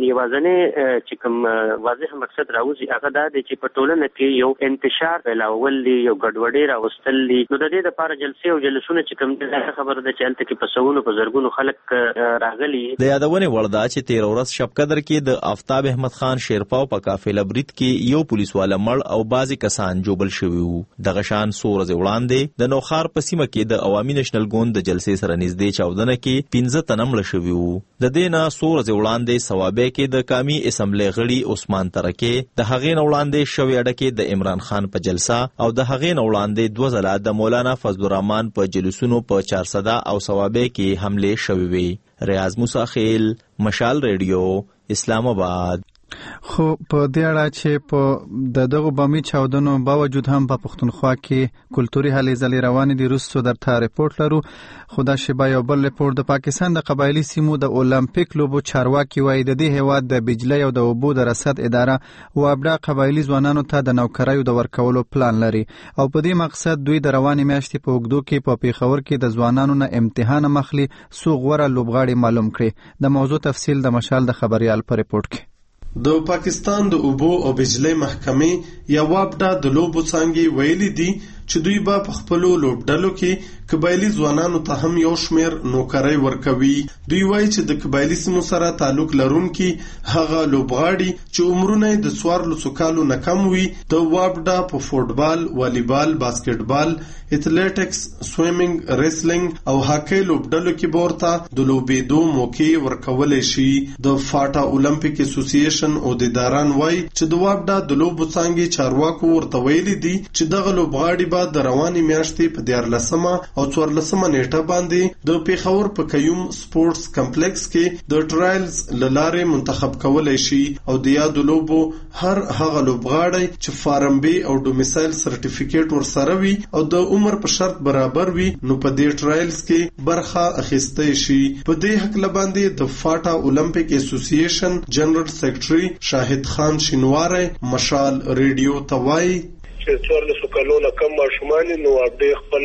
یوازنه چې کوم واضح مقصد راوځي هغه دا دی چې په ټولنه کې یو انتشار پیلاول دی یو ګډوډي راوستل دي. نو د دې لپاره جلسې او جلسونه چې کوم دی خبره ده چې الته کې په سوونو په زرګونو خلک راغلي. د یادونه وړدا چې 13 ورځ شب قدر کې د آفتاب احمد خان شیرپاو په قافله برید کې یو پولیس والا مړ او بازي کسان جوبل شوي وو. دغه شان څو ورځې وړاندې د نوخار په سیمه کې د عوامي نېشنل ګوند د جلسې سره نږدې چاودنه کې 15 تنه مړه شوي وو. د دې نه څو ورځې وړاندې ثوابه کې د قومي اسمبلی غړي عثمان ترکه د هغې نه وړاندې شوې اډه د عمران خان په جلسه او د هغې نه وړاندې 2 ځله د مولانا فضل الرحمن په جلوسونو په 400 او ثوابه کې حمله شوې وي. ریاض موسی خیل مشال ریډیو اسلام آباد. خو په دې اړه چې په دغه بامي چاودنو باوجود هم په پښتونخوا کې کلتوري هلې ځلې روانې دي. وروسته درته ریپورت لرو. خو دا شیبه یو بل ریپورت د پاکستان د قبایلي سیمو د اولمپیک لوبو چارواکي وایي د دې هیواد د بجلی او د اوبو د رصد اداره وابډا قبایلي ځوانانو ته د نوکریو د ورکولو پلان لري او په دې مقصد دوی د روانې میاشتې په اوږدو کې په پیښور کې د ځوانانو نه امتحان مخلي څو غوره لوبغاړي معلوم کړي. د موضوع تفصیل د مشال د خبريال په ریپورت کې. د پاکستان د اوبو او بجلی محکمې یا وابډا د لوبو څنګه ویلي دي چې دوی به په خپل لوبډلو کې قبایلی ځوانانو ته هم یو شمیر نوکرۍ ورکوي. دوی وایي چې د قبایلی سیمو سره تعلق لرونکي هغه لوبغاړي چې عمرونه د 14 کالو نه کم وي د وابډا په فوټبال، والیبال، باسکټبال، اتلیټکس، سویمینګ، ریسلینګ او هاکی لوبډلو کې ورته د لوبېدو موقع ورکول شي. د فاټا اولمپیک اسوسییشن او د اداران وایي چې د وابډا د لوبو څنګه چارواکو ورته ویلي دي چې دغه لوبغاړي د رواني میاشتې په 14 او 14 نیټه باندې د پیښور په کیوم سپورتس کمپلیکس کې د ټرایلز لاره منتخب کولای شي او د یاد لوبو هر هغه لوبغاړی چې فارم بی او ډومیسایل سرټیفیکیټ ورسره وي او د عمر په شرط برابر وي نو په دې ټرایلز کې برخه اخیستای شي. په دې حق لباندې د فاټا اولمپیک اسوسییشن جنرال سیکریټري شاهد خان شینواره مشال ریډیو توای چې 14 کالو نه کم ماشومان نو اپډیټ خپل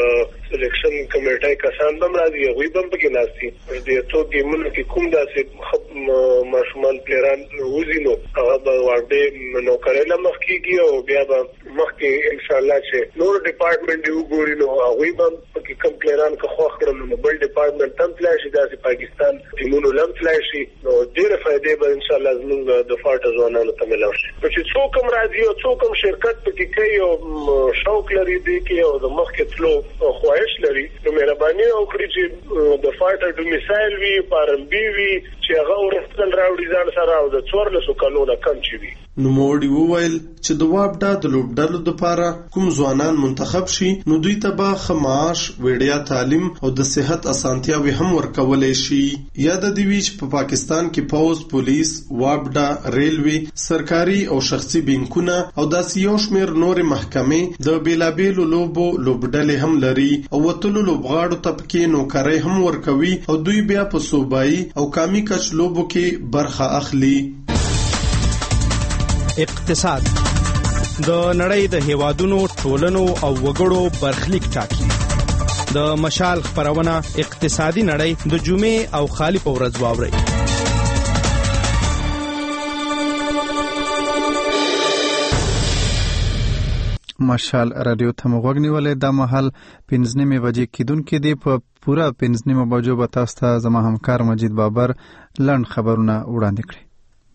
سلیکشن کمیټه کسان هم راځي هغه هم پکې ناشتي د څو ګیمونو کې کوم داسې ماشومان پلیران وځي نو هغه به ورته نو کړل مخکېږي او بیا به مخکې ان شاء الله چې نور ډپارټمنټ یو ګوري نو هغه هم پکې کم پلیران که خو خړل نو بل ډپارټمنټ هم فلاشي داسې پاکستان ټیمونو لم فلاشي نو ډېر فائدې به ان شاء الله زموږ د فاټا ځوانانو ته ملو شي. چې څوک هم راځي او څوک هم شرکت پکې کوي او شوق لري دی کې او د مخکې تلو خواهش لري نو مهرباني وکړئ چې د فاټا ډومیسایل وی پارم بی وی چې هغه ورستل راوړي ځان سره او د 14 کالو نه کم چي وي نوموړي وویل چې د وابډا د لوبډلو لپاره کوم ځوانان منتخب شي نو دوی ته به ښه معاش، وړیا تعلیم او د صحت اسانتیاوې هم ورکولی شي. یاد دې وي چې په پاکستان کې پوز، پولیس، وابډا، ریلوي، سرکاري او شخصي بینکونه او داسې یو شمېر نورې محکمې د بېلابېلو لوبو لوبډلې هم لري او وتلو لوبغاړو ته پکې نوکرۍ هم ورکوي او دوی بیا په صوبایي او قامي کچ لوبو کې برخه اخلي. اقتصاد د نړۍ د هیوادونو، ټولنو او وګړو برخلیک ټاکي. د مشال خبرونه اقتصادي نړۍ د جمعې او خالی په ورځ واوري. مشال رادیو ته مغوږ نیولې د مهال 15 بجې کېدونکې دی. په پوره 15 بجو به تاسو ته زما همکار مجید بابر لنډ خبرونه وړاندې کړي.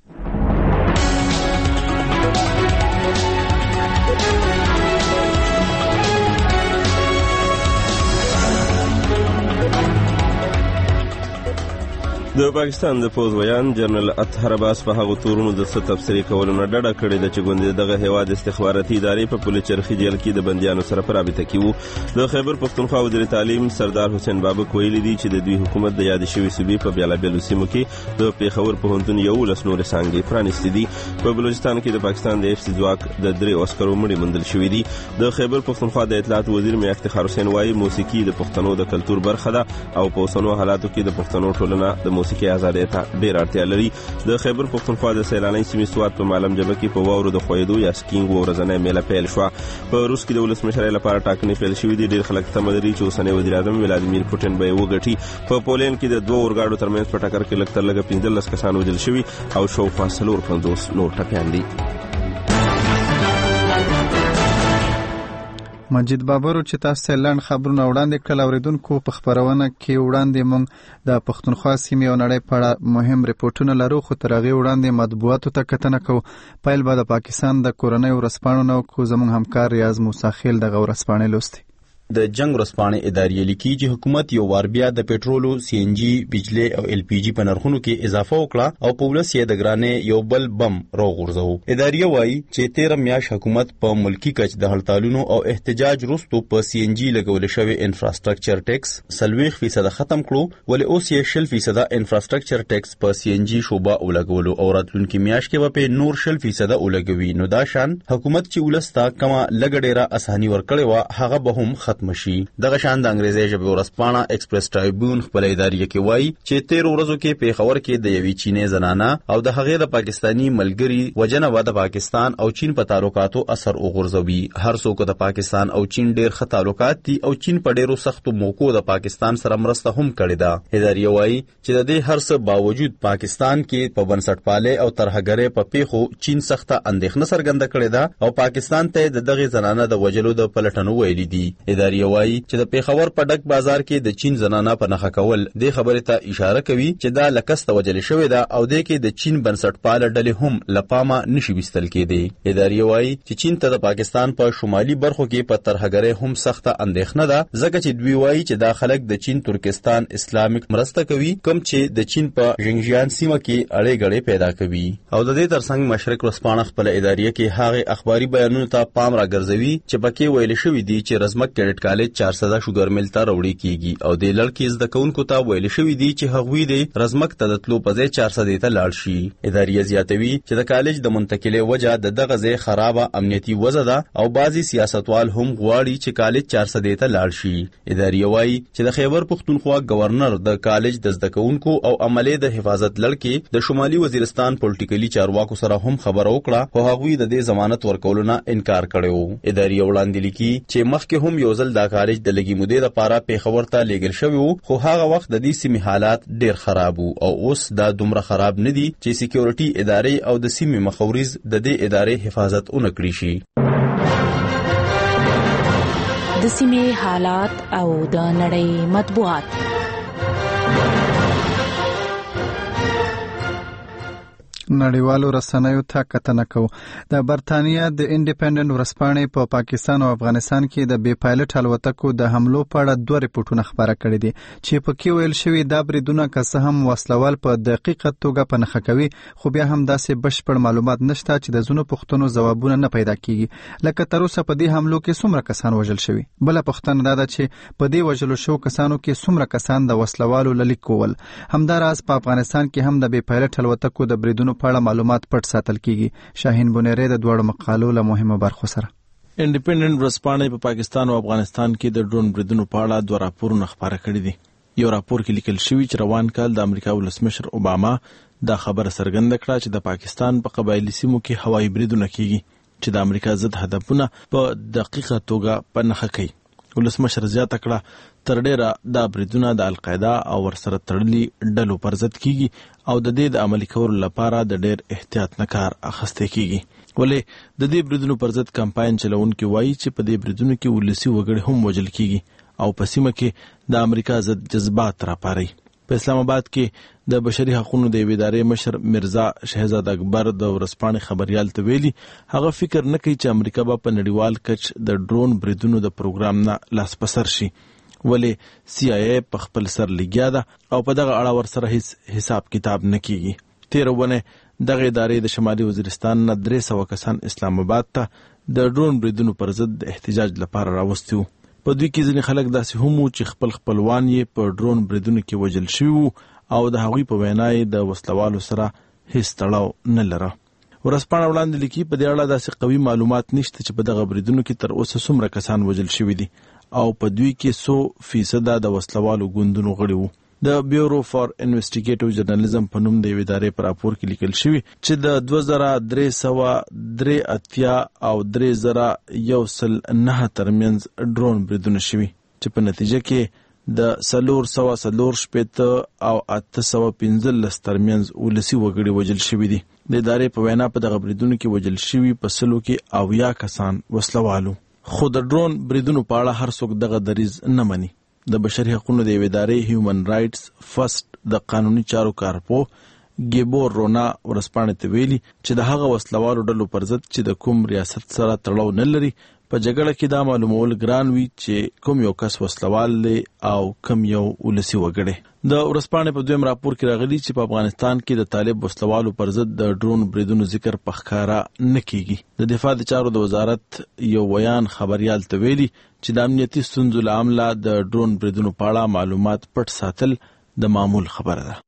د پاکستان د پوز ویان جنرال اطهر عباس په هغو تورونو د څه تفسیري کولو نه ډډه کړې ده چې ګوندې دغه هیواد استخباراتي ادارې په پل چرخي جیل کې د بندیانو سره په رابطه کې وو. د خیبر پښتونخوا وزیر تعلیم سردار حسین بابک ویلي دي چې د دوی حکومت د یادې شوې صوبې په بېلابېلو سیمو کې د پېښور پوهنتون 11 نورې څانګې پرانیستې دي. په بلوچستان کې د پاکستان د FC ځواک د 3 عسکرو مړي موندل شوي دي. د خیبر پښتونخوا د اطلاعات وزیر میا افتخار حسین وایي موسیقي د پښتنو د کلتور برخه ده او په اوسنو حالاتو کې د پښتنو ټولنه د موسیقي ازادۍ ته ډېر اړتیا لري. د خیبر پښتونخوا د سیلاني سیمې سواد په معلم جبه کې په واورو د خویدو یا سکینګ ورځنۍ میله پیل شوه. په روس کې د ولسمشرۍ لپاره ټاکنې پیل شوې دي. ډېر خلک تمه لري چې اوسنی وزیر اعظم ولادیمیر پوټین به یې وګټي. په پولینډ کې د 2 اورګاډو ترمنځ په ټکر کې لږ تر لږه 15 کسان وژل شوي او شاوخوا 450 نور ټپیان دي. مجید بابر چې تاسو لنډ خبرونه وړاندې کړل اوریدونکو په خبرونه کې وړاندې موږ د پښتونخوا سیمې او نړۍ په اړه مهم ریپورتونه لرو خو تر هغې وړاندې مطبوعاتو ته کتنه کوو. پیل به د پاکستان د کورنۍ ورځپاڼو نه وکړو. زموږ همکار ریاض موساخیل دغه ورځپاڼې لوستي. د جنگ ورځپاڼې ادارې لیکي چې حکومت یو وار بیا د پېټرولو، CNG، بجلی او LPG په نرخونو کې اضافه وکړه او په ولس یې د ګرانۍ یو بل بم راوغورځوه. ادارې وایي چې 13 میاشت حکومت په ملکی کچ د هړتالونو او احتجاج وروسته په CNG لګول شوی انفراستراکچر ټیکس 40% ختم کړو، ولې اوس یې 20% انفراستراکچر ټیکس په CNG شوبه ولګولو او راتلونکي میاشت کې به په نور 20% ولګوي. نو دا شان حکومت چې ولس ته کومه لږ ډېره اساني ورکړې وه هغه به هم ختم شي. دغه شان د انګریزي ژبې ورځپاڼه ایکسپریس ټرایبیون خپل ادارې کې وایي چې 13 ورځو کې پېښور کې د یوې چینې زنانه او د هغې د پاکستانی ملګري وجنه و د پاکستان او چین په تعلقاتو اثر وغورځوي. هر څوک د پاکستان او چین ډېر ښه تعلقات دي او چین په ډېرو سختو موقعو د پاکستان سره مرسته هم کړې ده. ادارې وایي چې د دې هر څه باوجود پاکستان کې په بنسټپالۍ او ترهګرۍ په پیښو چین سخته اندېښنه څرګنده کړې ده او پاکستان ته د دغې زنانه د وجلو د پلټنو ویلي دي. ادارې وایي چې د پېښور په ډک بازار کې د چین زنانه په نښه کول دې خبرې ته اشاره کوي چې دا لکسته وجلې شوې ده او دې کې د چین بنسټپاله ډلې هم له پامه نشي ویستل کېدی. ادارې وایي چې چین ته د پاکستان په شمالي برخو کې په ترهګرۍ هم سخته اندېښنه ده ځکه چې دوی وایي چې دا خلک د چین ترکستان اسلامیک مرسته کوي کوم چې د چین په ژینجیان سیمه کې اړې غړې پیدا کوي. او د دې ترڅنګ مشرق ورځپاڼه خپل ادارې کې هغه اخباري بیانونو ته پام راګرځوي چې پکې ویل شوی دی چې رزمک کیډټ کالج 400 شوګر مل ته راوړي کیږي او د لړکې زده کوونکو ته ویل شوی دی چې هغوی د رزمک ته د تلو په ځای 400 ته لاړ شي. ادارې زیاتوي چې د کالج د منتقلې وجه د دغه ځای خرابه امنیتي وضع ده او بعضي سیاستوال هم غواړي چې کالج 400 ته لاړ شي. ادارې وایي چې د خیبر پښتونخوا گورنر د کالج د زده کوونکو او عملې د حفاظت لړکې د شمالي وزیرستان پولیټیکلي چارواکو سره هم خبرو وکړه خو هغوی د دې ضمانت ورکولو نه انکار کړی و. ادارې وړاندې لیکي چې مخکې هم یو ځل دا کالج د لګي مودې لپاره پېښور ته لیږل شوی وو خو هغه وخت د دې سیمې حالات ډېر خراب وو او اوس دا دومره خراب نه دي چې سکیورټي ادارې او د سیمې مخورز د دې ادارې حفاظت اونکړي شي. د سیمې حالات او د نړۍ مطبوعات. نړیوالو رسنیو ته کتنه کوو. د برتانیا د انډیپندنت ورځپاڼې په پاکستان او افغانستان کې د بې پایلټ الوتکو د حملو په اړه 2 ریپورتونه خبره کړي دي چې په کې ویل شوی دا بریدونه که څه هم وسلوال په دقیقه توګه په نښه کوي، خو بیا هم داسې بشپړ معلومات نشته چې د ځینو پوښتنو ځوابونه نه پیدا کیږي، لکه تر اوسه په دې حملو کې څومره کسان وژل شوي. بله پوښتنه دا ده چې په دې وژلو شو کسانو کې څومره کسان د وسلوالو له لیک کول. همداراز په افغانستان کې هم د بې پایلټ الوتکو د بریدونو په اړه معلومات پټ ساتل کیږي. شاهین بونیری د دوړو مقالو له مهمه برخو سره. انډیپندنت ورځپاڼې په پاکستان او افغانستان کې د ډرون بریدونو په اړه 2 راپورونه خبره کړي دي. یو راپور کې لیکل شوی چې روان کال د امریکا ولسمشر اوباما دا خبره څرګنده کړه چې د پاکستان په قبایلي سیمو کې هوایي بریدونه کیږي چې د امریکا ضد هدفونه په دقیقه توګه په نښه کوي. ولسمشر زیاته کړه تر ډیره دا بریدونه د القاعده او ورسره تړلي ډلو پر ضد کیږي او د دې د عملي کولو لپاره د ډیر احتیاط نه کار اخیستل کیږي. ولې د دې بریدونو پر ضد کمپاین چلونکي وایي چې په دې بریدونو کې ولسی وګړي هم وژل کیږي او په سیمه کې د امریکا ضد جذبات راپاري. په اسلام آباد کې د بشري حقوقو د ادارې مشر مرزا شهزاد اکبر د ورځپاڼې خبريال ته ویلي هغه فکر نه کوي چې امریکا به په نړیوال کچ د ډرون بریدونو د پروګرام نه لاس پسر شي، ولې CIA په خپل سر لګیا ده او په دغه اړه ورسره هیڅ حساب کتاب نه کیږي. 13 ونه دغه ادارې د شمالي وزیرستان نه 300 کسان اسلام آباد ته د ډرون بریدونو پر ضد احتجاج لپاره راوستي وو. په دوی کې ځینې خلک داسې هم وو چې خپلوان یې په ډرون بریدونو کې وژل شوي او د هغوی په وینا یې د وسلوالو سره هیڅ تړاو نه لره. ورځپاڼه وړاندې لیکي په دې اړه داسې قوي معلومات نشته چې په دغه بریدونو کې تر اوسه څومره کسان وژل شوي دي او په دوی کې 100% د وسلوالو ګوندونو غړي وو. د بیورو فار انویسټیګیټیو جرنالیزم په نوم د ادارې پر راپور کې لیکل شوی چې د 2383 او 3009 ترمنځ ډرون بریدونه شوي چې په نتیجه کې د 440 او 815 ترمنځ ولسی وګړي وژل شوي دي. د ادارې په وینا په دغه بریدونو کې وژل شوي په سلو کې 90 کسان وسلوالو. خو د ډرون بریدونو په اړه هر څوک دغه دریځ نه مني. د بشري حقوقو د ادارې هیومن رائټس فرست د قانوني چارو کارپو ګیبور رونا ورځپاڼې ته ویلي چې د هغه وسلوالو ډلو پر ضد چې د کوم ریاست سره تړاو نه لري په جګړه کې دا معلومول ګران وي چې کوم یو کس وسلوال دی او کوم یو ولسی وګړي. د ورځپاڼې په دویم راپور کې راغلي چې په افغانستان کې د طالب وسلوالو پر ضد د ډرون بریدونو ذکر په ښکارا نه کیږي. د دفاع د چارو د وزارت یو بیان خبريال ته ویلي چې د امنیتي ستونزو له امله د ډرون بریدونو په اړه معلومات پټ ساتل د معمول خبره ده.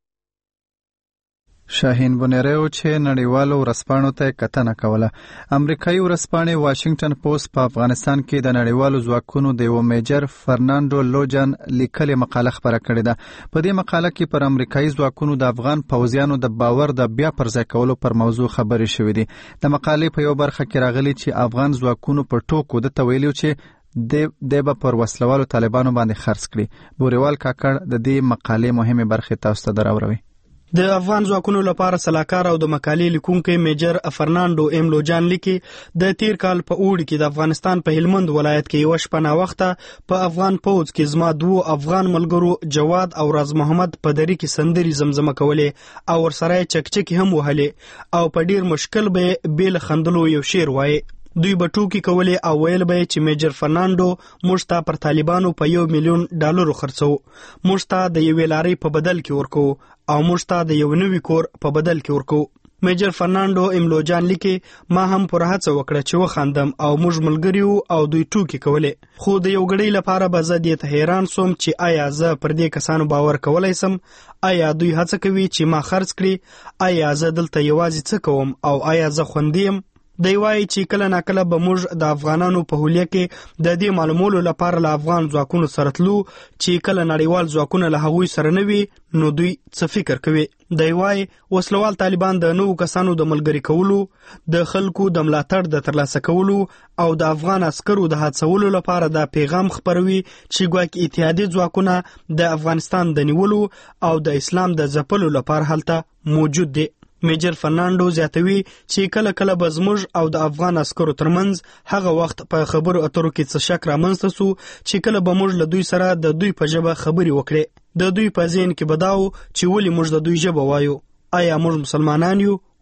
شاهین بونیریو چې نړیوالو ورځپاڼو ته کتنه کوله. امریکایي ورځپاڼې واشنگټن پوسټ په افغانستان کې د نړیوالو ځواکونو د یو میجر فرناندو لوجان لیکلې مقاله خبره کړې ده. په دې مقاله کې پر امریکایي ځواکونو د افغان پوځیانو د باور د بیا پرځای کولو پر موضوع خبرې شوې دي. د مقالې په یو برخه کې راغلي چې افغان ځواکونو په ټوکو د تویلو چې د به پر وسلوالو طالبانو باندې خرڅ کړي. بوریوال کاکړ د دې مقالې مهمه برخه تاسو ته دراوروي. د افغان ځواکونو لپاره سلاکار او د مقالې لیکونکي میجر فرناندو ام لوجان لیکي د تیر کال په اوړي کې د افغانستان په هلمند ولایت کې یو شپه نا وخته په افغان پوځ کې زما 2 افغان ملګرو جواد او راز محمد په دری کې سندري زمزمه کولې او ورسره چکچکی هم وهلې او په ډیر مشکل به بیل خندلو یو شعر وایي. دوی به ټوکی کولې او ویل به چې میجر فرناندو موږ ته پر طالبانو په $1 ملیون خرڅو، موږ ته د یوې لارې په بدل کې ورکو او موږ ته د یو نوي کور په بدل کې ورکو. میجر فرناندو املوجان لیکي ما هم پر هڅه وکړه چې وخندم او موږ ملګریو او دوی ټوکی کولې، خو د یو غړي لپاره به زه دې ته حیران سوم چې آیا زه پر دې کسانو باور کولای سم؟ آیا دوی هڅه کوي چې ما خرڅ کړي؟ آیا زه دلته یوازې څه کوم او آیا زه خوندیم؟ دی وایي چې کله ناکله به موږ د افغانانو په هولیه کې د دې معلومولو لپاره له افغان ځواکونو سره تلو چې کله نړیوال ځواکونه له هغوی سره نه وي نو دوی څه فکر کوي. دی وایي وسلوال طالبان د نوو کسانو د ملګري کولو، د خلکو د ملاتړ د ترلاسه کولو او د افغان عسکرو د هڅولو لپاره دا پیغام خپروي چې ګواکې اتحادیې ځواکونه د افغانستان د نیولو او د اسلام د ځپلو لپاره هلته موجود دي. میجر فرناندو زیاتوي چې کله کله به زموږ او د افغان عسکرو ترمنځ هغه وخت په خبرو اترو کې څه شک رامنځته سو چې کله به موږ له دوی سره د دوی په ژبه خبرې وکړې. د دوی په ذهن کې به دا و چې ولې موږ د دوی ژبه وایو. آیا موږ مسلمانان یو؟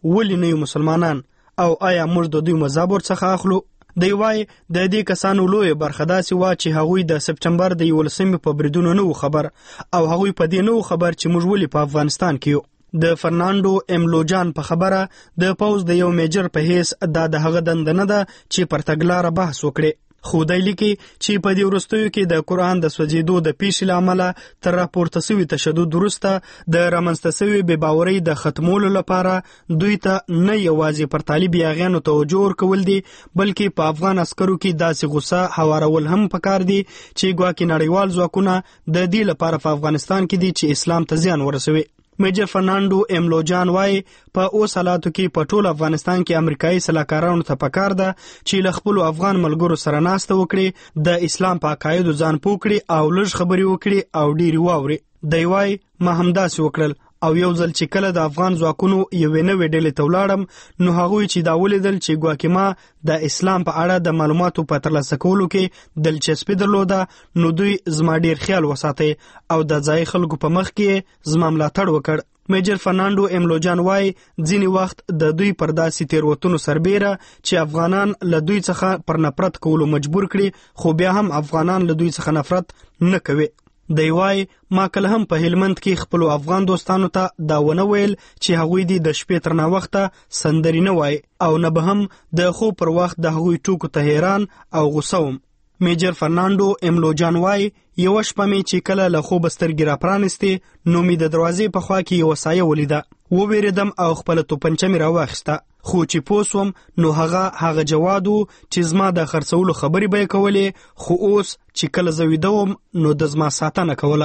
ولې نه یو مسلمانان او آیا موږ د دوی مذهب ورڅخه اخلو؟ دی وایي د دې کسانو لویه برخه داسې وه چې هغوی د سپټمبر د 11 په بریدونو نه و خبر او هغوی په دې نه و خبر چې موږ ولې په افغانستان کې یو. د فرناندو املوجان په خبره د پوز د یو میجر په حیث دا د هغه دنده نه ده چې پر تګلاره بحث وکړي، خو دی لیکي چې په دې وروستیو کې د قرآن د سوځېدو د پیښې له امله تر راپورته سوي تشدد وروسته د رامنځته سوي بې باورۍ د ختمولو لپاره دوی ته نه یوازې پر طالبي اغیانو توجه ورکول دي بلکې په افغان عسکرو کې داسې غوسه هوارول هم پکار دي چې ګواکې نړیوال ځواکونه د دې لپاره په افغانستان کې دي چې اسلام ته زیان ورسوي. میجر فرناندو املوجان وایي په اوس حالاتو کې په ټول افغانستان کې امریکایي سلاکارانو ته پکار ده چې له خپلو افغان ملګرو سره ناسته وکړي، د اسلام په عقایدو ځان پوه کړي او لږ خبرې وکړي او ډېرې واوري. دی وایي ما همداسې وکړل او یو ځل چې کله د افغان ځواکونو یوې نوې ډلې ته ولاړم نو هغوی چې دا ولیدل چې ګواکې ما د اسلام په اړه د معلوماتو په ترلاسه کولو کې دلچسپي درلوده نو دوی زما ډیر خیال وساتي او د ځای خلکو په مخ کې زما ملاتړ وکړ. میجر فرناندو املوجان وایي ځینې وخت د دوی پر داسې تیروتنو سربیره چې افغانان له دوی څخه پر نفرت کولو مجبور کړي خو بیا هم افغانان له دوی څخه نفرت نه کوي. دی وایي ما کله هم په هلمند کې خپلو افغان دوستانو ته دا ونه ویل چې هغوی دي د شپې تر ناوخته سندرې نه وایي او نه به هم د خوب پر وخت د هغوی ټوکو ته حیران او غوسه وم. میجر فرناندو املوجان وایي یوه شپه مې چې کله له خوبه سترګې راپرانستې نو مې د دروازې په خوا کې یوه سایه ولیده، وویرېدم او خپله توپنچه مې راواخیسته، خو چې پوه سوم نو هغه جواد و چې زما د خرڅولو خبرې به یې کولې، خو اوس چې کله زه ویده وم نو د زما ساتنه کوله.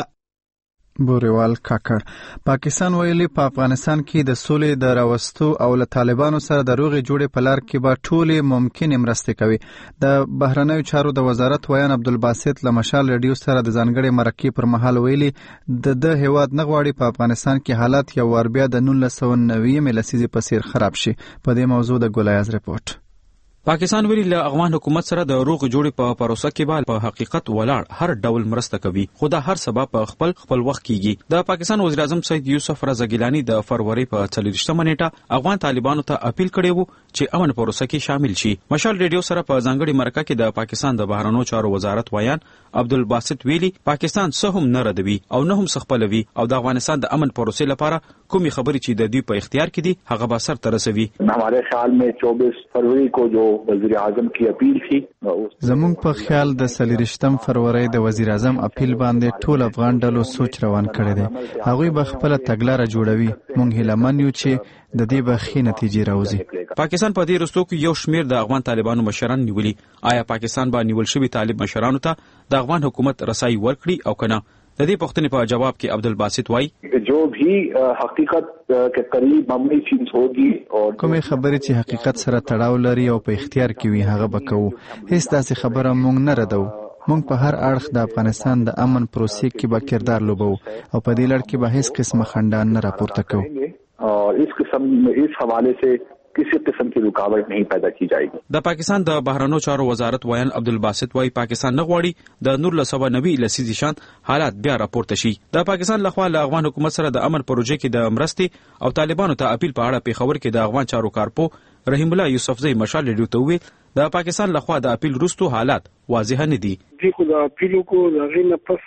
بوریوال کاکړ. پاکستان ویلي په افغانستان کې د سولې د راوستو او له طالبانو سره د روغې جوړې په لار کې به ټولې ممکنې مرستې کوي. د بهرنیو چارو د وزارت ویان عبدالباسط له مشال ریډیو سره د ځانګړې مرکې پر مهال ویلي د هیواد نه غواړي په افغانستان کې حالات یو وار بیا د 1990 لسیزې په څیر خراب شي. په دې موضوع د ګولیاز رپورټ. پاکستان ویلي له افغان حکومت سره د روغ جوړې په پروسه کې به په حقیقت ولاړ هر ډول مرسته کوي، خو دا هر سبا په خپل وخت کیږي. د پاکستان وزیر اعظم سید یوسف رضا ګیلانی د فروری په 24مه نیټه افغان طالبانو ته اپیل کړی وو چې امن پروسه کې شامل شي. مشال ریډیو سره په ځانګړي مرکه کې د پاکستان د بهرنیو چارو وزارت ویان عبدالباسط ویلي پاکستان څه هم نه ردوي او نه هم خپلوي او د افغانستان د امن پروسې لپاره کومي خبرې چې د دوی په اختیار کې دي هغه به سر ته رسوي. हमारे ख्याल में 24 फरवरी को जो वजीर आजम की अपील थी زموږ په خیال د 23 فروری د وزیر اعظم اپیل باندې ټول افغان ډلو سوچ روان کړی دی. هغوی به خپل تګلاره جوړوي. موږ هیلهمن یو چې د دې به ښې نتیجې راوځي. پاکستان په دې وروستیو کې یو شمیر د افغان طالبانو مشران نیولي. آیا پاکستان به نیول شوي طالب مشرانو ته د افغان حکومت رسایي ورکړي او کنه؟ د دې پوښتنې په جواب کې عبدالباسط وایي جو بھی حقیقت کے قریب معمولی چیز ہوگی اور کومې خبرې چې حقیقت سره تړاو لري او په اختیار کې وي هغه به کوو. هیڅ داسې خبره موږ نه ردو. موږ په هر اړخ د افغانستان د امن پروسې کې به کردار لوبو او په دې لړ کې به هیڅ قسمه خنډان نه راپورته کوو. اور اس حوالے سے کسی قسم کی رکاوٹ نہیں پیدا کی جائے گی. د پاکستان د بهرنیو چارو وزارت ویان عبدالباسط وايي پاکستان نه غواړي د 1990 لسیزې شان حالات بیا راپورته شي. د پاکستان لخوا له افغان حکومت سره د امن پروژې کې د مرستې او طالبانو ته اپیل په اړه پیښور کې د افغان چارو کارپو رحیم الله یوسفزئی مشال ریډیو ته وویل د پاکستان لخوا د اپیل وروسته حالات واضح نه دي. دي خو د اپیلو کو د غینه پس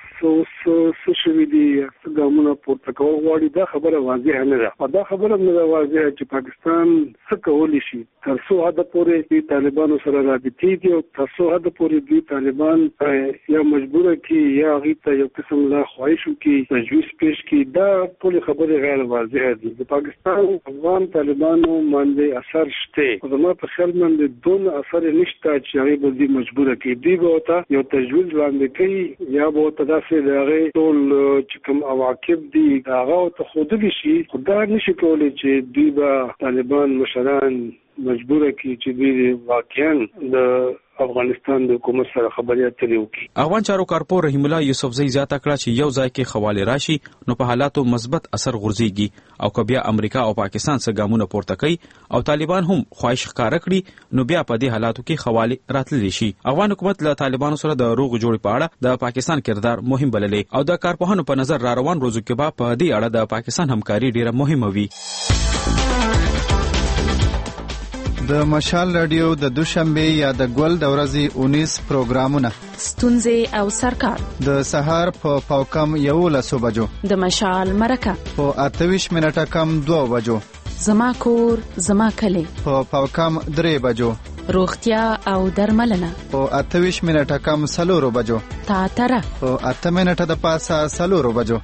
څه شوي دي ګامونه پورته کول غواړي دا خبره واضح نه ده. او دا خبره نه ده واضح چې پاکستان څه کولی شي تر څو حد پورې د طالبانو سره رابطې دي او تر څو حد پورې د طالبان یا مجبوره کې یا هغوی ته یو قسم لا خواهشو کې تجویز پیش کړي دا ټولې خبرې غیر واضح دي. د پاکستان افغان طالبانو باندې اثر شته. زما په خیال باندې دون اثر نشته چې هغوی به دوی مجبوره کړي. دوی به ورته یو تجویز وړاندې کوي یا به ورته داسې د هغې ټول چې کوم عواقب دي هغه ورته ښودلی شي. خو دا نشي کولی چې دوی به طالبان مشران مجبوره کړي چې دوی واقعا د افغانستان د حکومت سره خبرې اترې وکړي. افغان چارو کارپو رحیم الله یوسفزئی زیاته کړه چې یو ځای کې خواله راشي نو په حالاتو مثبت اثر غورځيږي او که بیا امریکا او پاکستان څخه ګامونه پورته کوي او طالبان هم خواهش ښکاره کړي نو بیا په دې حالاتو کې خواله راتللی شي. افغان حکومت له طالبانو سره د روغ جوړې په اړه د پاکستان کردار مهم بللې او د کارپوهانو په نظر را روان روزو کې به په دې اړه د پاکستان همکاري ډیره مهمه وي. د مشال رادیو د دوشنبه یا د ګل د ورځې 19 پروګرامونه، ستونزې او سرکار، د سهار په پاوکم 11 بجو، د مشال مرکه په 28 منټه کم 2 بجو، زما کور زما کلی په پاوکم 3 بجو، روغتیا او درملنه په 28 منټه کم 4 بجو، تاتره په 8 منټه د پاسه 4 بجو.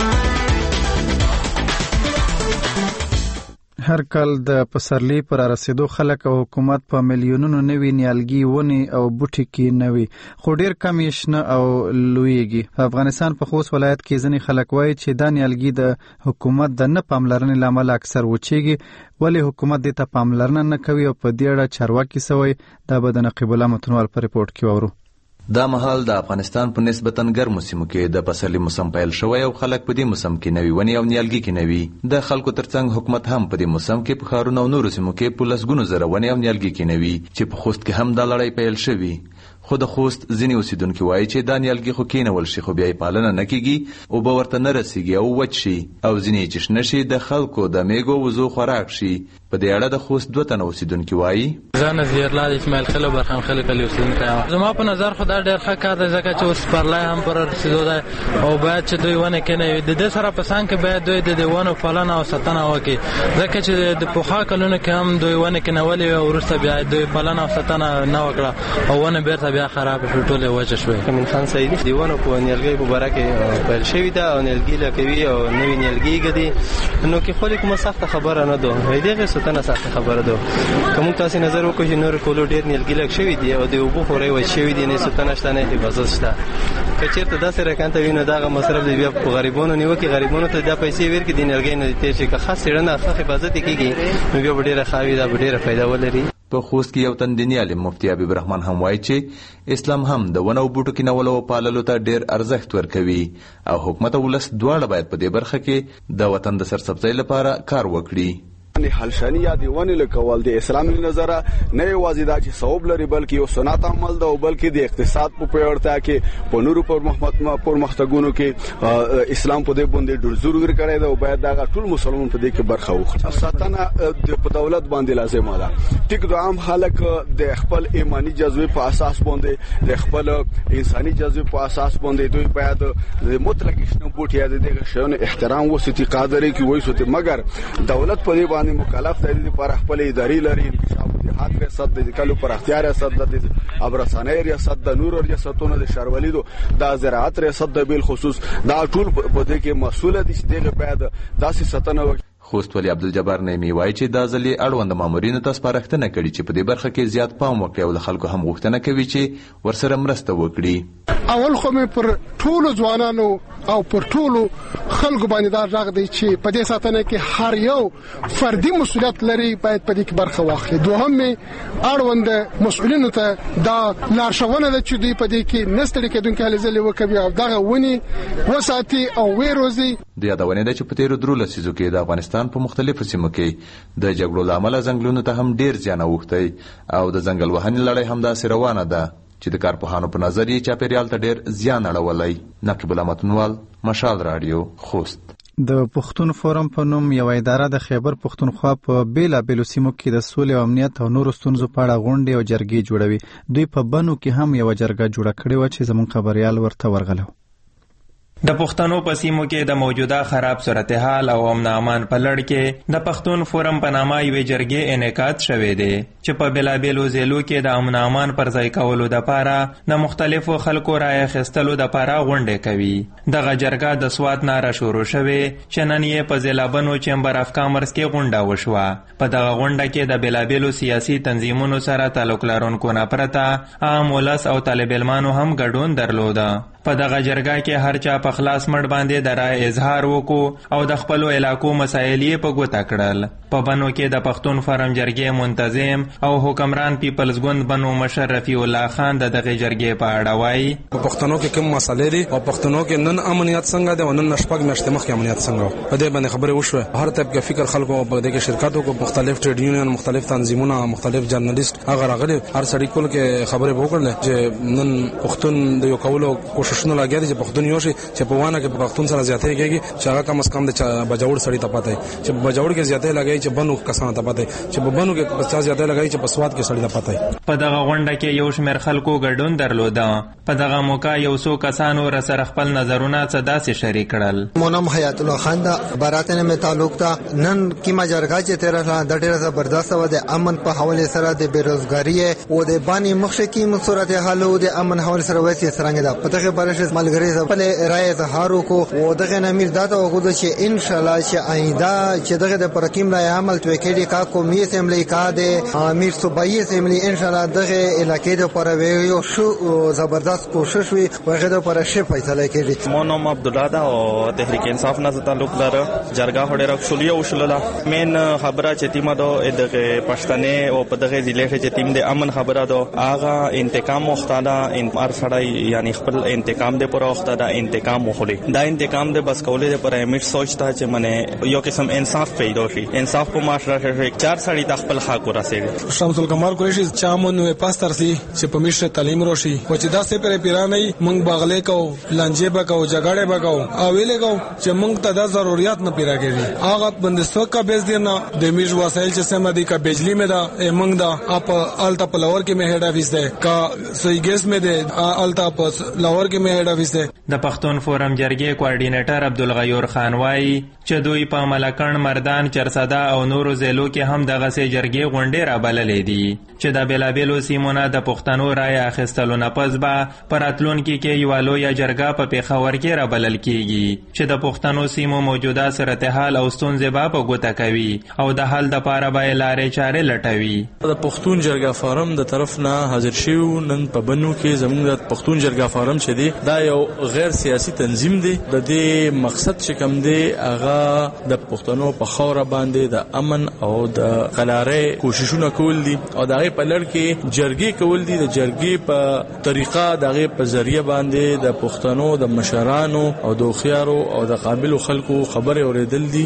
هر کال د پسرلی پر رسیدو خلک او حکومت په میلیونونو نوي نیالګي ونی او بوټي کې نوي خو ډیر کم یې شنه او لویږي. په افغانستان په خوست ولایت کې ځینې خلک وایي چې دا نیالګي د حکومت د نه پاملرنې لامل اکثر وچیږي، ولی حکومت دې ته پاملرنه نه کوي او په دې اړه چارواکي سوی. دا به د نقیب الله متنوال په ریپورت کې وورو. دا مهال د افغانستان په نسبتاً ګرمو سیمو کې د پسرلي موسم پیل شوی او خلک په دې موسم کې نوي ونې او نیالګي کې نوي. د خلکو ترڅنګ حکومت هم په دې موسم کې په ښارونو او نورو سیمو کې په لسګونو زره ونې او نیالګي کې نوي چې په خوست کې هم دا لړۍ پیل شوي. خو د خوست ځینې اوسیدونکي وایي چې دا نیالګي خو کېنول شي خو بیا یې پالنه نه کېږي او به ورته نه رسېږي او وچ شي او ځینې یې چې شنه شي د خلکو د میږو وزو خوراک شي. په دې اړه د خوست 2 تنه اوسیدونکي وایي. زه نظیرالله اسماعیل خیل برخان خیل کلی اوسیدونکی یم. زما په نظر خو دا ډېر ښه کار دی ځکه چې اوس سپرلی هم پر رسېدو دی او باید چې دوی ونې کېنوي. د دې سره په څنګ کې باید دوی د دې ونو پالنه او ساتنه وکړي ځکه چې د پخوا کلونو کې هم دوی ونې کېنولې او وروسته بیا دوی پالنه او ساتنه نه وکړه او ونې بیرته بیا خرابې شوې ټولې وچې شوې. امین خان سعیدي د ونو په نیالګۍ په باره کې پیل شوي ده او نیالګي لکوي او نوي نیالګي ږدي نو کې خو کومه سخته خبره نه ده، هغې ساتنه سخته خبره ده. که موږ تاسې نظر وکړو چې نور کولو ډېر نیالګي لږ شوي دي او د اوبو خورۍ وچ شوي دي، نه ساتنه شته نه حفاظت شته. که چېرته داسې رقم ته وي نو دغه مصرف دی بیا په غریبانو نیوکې غریبانو ته دا پیسې ورکړي د نیالګۍ نه تېر شي. که ښه څېړنه ښه حفاظت یې کېږي نو بیا به ډېره ښه وي، دا به ډېره فایده ولري. په خوست کې یو تن دیني عالم مفتي حبیب الرحمن هم وایي چې اسلام هم د ونو او بوټو کینولو او پاللو ته ډېر ارزښت ورکوي او حکومت او ولس دواړه باید په دې برخه کې د وطن د سرسبزۍ لپاره کار وکړي. حلشانی یا دی ونې لکول د اسلام له نظره نه یوازې دا چې ثواب لري بلکې یو سنت عمل ده او بلکې د اقتصاد په پیاوړتیا کې په نورو پرمختګونو کې اسلام په دې باندې ډېر زور ورکړی ده او باید دا ټول مسلمان په دې کې برخه واخلي. ساتنه په دولت باندې لازمه ده. ټیک د عام خلک د خپل ایمانی جذبې په اساس باندې د خپل انساني جذبې په اساس باندې دوی باید د مطلق شنو بوټي یا د شیانو احترام وساتي قادرې کې وایي، مګر دولت په دې مکلف دی لپاره خپل اداري لري، انکشاف جهاد ریاست د کلو پر اختیار ریاست د ابرسانه ریاست د نور ریاستونو د شارولیدو د زراعت ریاست د بیل خصوص دا ټول په دې کې مسؤل دي چې دغه باید داسې ستنه وکړي. خوست ولی عبدالجبار نعیمی وایي چې دا ځلې اړوند مامورینو ته سپارښتنه کړې چې په دې برخه کې زیات پام وکړي او د خلکو هم غوښتنه کوي چې ورسره مرسته وکړي. اول خو مې پر ټولو ځوانانو او پر ټولو خلکو باندې دا غږ دی چې په دې ساتنه کې هر یو فردي مسؤلیت لري، باید په دې کې برخه واخلي. دوهم مې اړوند مسؤلینو ته دا لارښوونه ده چې دوی په دې کې نه ستړي کېدونکې هلې ځلې وکوي او دغه ونې وساتي او ویروزي. د یادونې ده چې په تېرو 13 لسیزو کې د افغانستان په مختلفو سیمو کې د جګړو له امله ځنګلونو ته هم ډېر زیان اوښتی او د ځنګل وهنې لړۍ همداسې روانه ده چې د کارپوهانو په نظر یې چاپېریال ته ډېر زیان اړولی. نقیب الله متنوال، مشال رادیو، خوست. د پښتون فورم په نوم یو اداره د خیبر پښتونخوا په بیلابیلو سیمو کې د سولې او امنیت او نورو ستونزو په اړه غونډې او جرګې جوړوي. دوی په بنو کې هم یو جرګه جوړه کړې وه چې زموږ خبریال ورته ورغلی. د پښتنو په سیمو کې د موجوده خراب صورتحال او امن امان په لړ کې د پښتون فورم په نامه یوې جرګې انعقاد شوی دی چې په بېلابېلو ځایونو کې د امن امان پر ځای کولو دپاره د مختلفو خلکو رایه اخیستلو دپاره غونډې کوي. دغه جرګه د سوات نه راشروع شوې چې نن یې په ضلع بنو چیمبر اف کامرس کې غونډه وشوه. په دغه غونډه کې د بېلابېلو سیاسي تنظیمونو سره تعلق لرونکو نه پرته عام ولس او طالب علمانو هم ګډون درلوده. په دغه جرګه کې هر چا په خلاص مړ باندې د رای اظهار وکړو او د خپلو علاقو مسایل یې په ګوته کړل. په بنو کې د پښتون فورم جرګې منتظم او حکمران پیپلز ګوند بنو مشر رفیع الله خان د دغه جرګې په اړه وایي. په پښتنو کې کوم مسایل دي او پښتنو کې نن امنیت څنګه دی او نن شپږ میاشتې مخکې امنیت څنګه، په دې باندې خبرې وشوه. هر طیب کې فکر خلکو په دې کې شرکت وکړو، مختلف ټریډ یونین، مختلف تنظیمونه، مختلف جرنالیست هغه راغلي، هر سړي کول کې خبرې وکړل چې نن پښتون د یو کولو کوشش کوششونه لګیا دي چې پښتون یو شي چې په وانه کې پښتون سره زیاتې کېږي چې هغه کم از کم د بجوړ سړی ته پاتې چې بجوړ کې زیاتې لګای چې بنو کسان ته پاتې چې بنو کې 50 زیاتې لګای چې په سواد کې سړی ته پاتې. په دغه غونډه کې یو شمېر خلکو ګډون درلوده. په دغه موقع یو څو کسانو سره خپل نظرونه څه داسې شریک کړل. مونم حیات الله خان دا براتنه می تعلق تا نن کیما جرګه چې تیر د ډېر زبردست و د امن په حواله سره د بیروزګاری او د بانی مخشکی صورت حال او د امن حواله سره وایي څنګه دا په دغه بارش ملګری خپل رائے اظهار وکړو او دغه امیر دا ته وګورئ چې ان شاء الله چې آینده چې دغه د پرکیم رائے عمل توې کېږي کا قومي اسمبلی کا د امیر صوبایي اسمبلی ان شاء الله دغه علاقې د پر ویو شو زبردست کوشش وي وغه د پر شي فیصله کېږي. مو نوم عبدالله دا او تحریک انصاف نه تعلق لري. جرګه هډه رخصلیه وشلله مین خبره چې تیمه د دغه پښتنې او په دغه ضلع کې چې تیم د امن خبره ده هغه انتقام مختاله ان ارسړای یعنی خپل انتقام د پر وخت دا انتقام مخولي دا انتقام د بس کولې د پر امیر سوچتا چې منه یو قسم انصاف پیدا شي. انصاف په معاشره کې چار سړي د خپل حق ورسېږي. شمس الکمال قریشي چامن پاستر سي چې په مشه تعلیم روشي و چې دا سه پر پیرانې مونږ باغله کو لانجه بکاو جګړه بکاو او ویلې کو چې مونږ ته د ضرورت نه پیرا کېږي هغه بندستو کا بیس دینا د میج وسایل چې سم دي کا بجلی میں دا مونږ دا اپ التا پلور کې مې هډ افیس ده کا سوی ګیس میں ده التا پس لاور کې مې هډ افیس ده. د پښتون فورم جرګې کوارډینیټر عبدالغیور خان وایي چې دوی په ملکن مردان چرسدا او نورو ضلعو کې هم دغه سه جرګې غونډې را بللې دي چې د بیلابیلو سیمونو د پښتنو رائے اخیستلو نه پس به پراتلونکي کې یو لویه جرګه په پیښور کې را بلل کیږي چې د پښتنو سیمو موجوده صورتحال او ستونزې به په ګوته کوي او د حل لپاره به لارې چارې لټوي. د پښتون جرګه فارم د طرف نه حاضر شیو نن په بنو کې زموږ د پښتون جرګه فارم چې دی دا یو غیر سیاسي تنظیم دی. د دې مقصد چې کوم دی هغه د پښتنو په خوره باندې د امن او د قلارې کوششونه کول دي او د هغه په لړ کې جرګې کول دي. د جرګې په طریقه د هغه په ذریعہ باندې د پښتنو د مشرانو او د خویارو او د قابل خلکو خبره اوریدل دي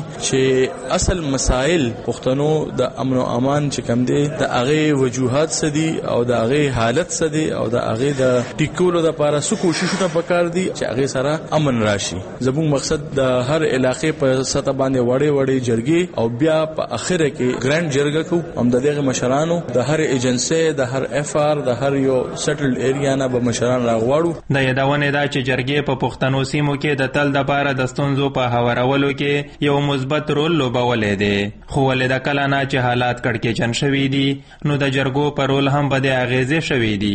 چې اصل مسائل پښتنو د امن او امان چې کوم دي د هغه وجوهات سدي او د هغه حالت سدي او د هغه د ټیکولو د لپاره سو کوششونه وکړ دي چې هغه سره امن راشي. زموږ مقصد د هر علاقې په سطح باندې وړې جرګې او بیا په اخره کې ګرانډ جرګه کو هم د دغه مشرانو د هر ایجنسی د هر اف آر د هر یو سټلډ ایریا نه به مشران راغواړو. د یادونه دا چې جرګې په پښتنو سیمو کې د تل د لپاره د ستونزو په هوارولو کې یو مثبت رول لوبولې دی خو ولې د کله نه چې حالات کړکېچن شوي دي نو د جرګو په رول هم به د اغیزې شوي دي.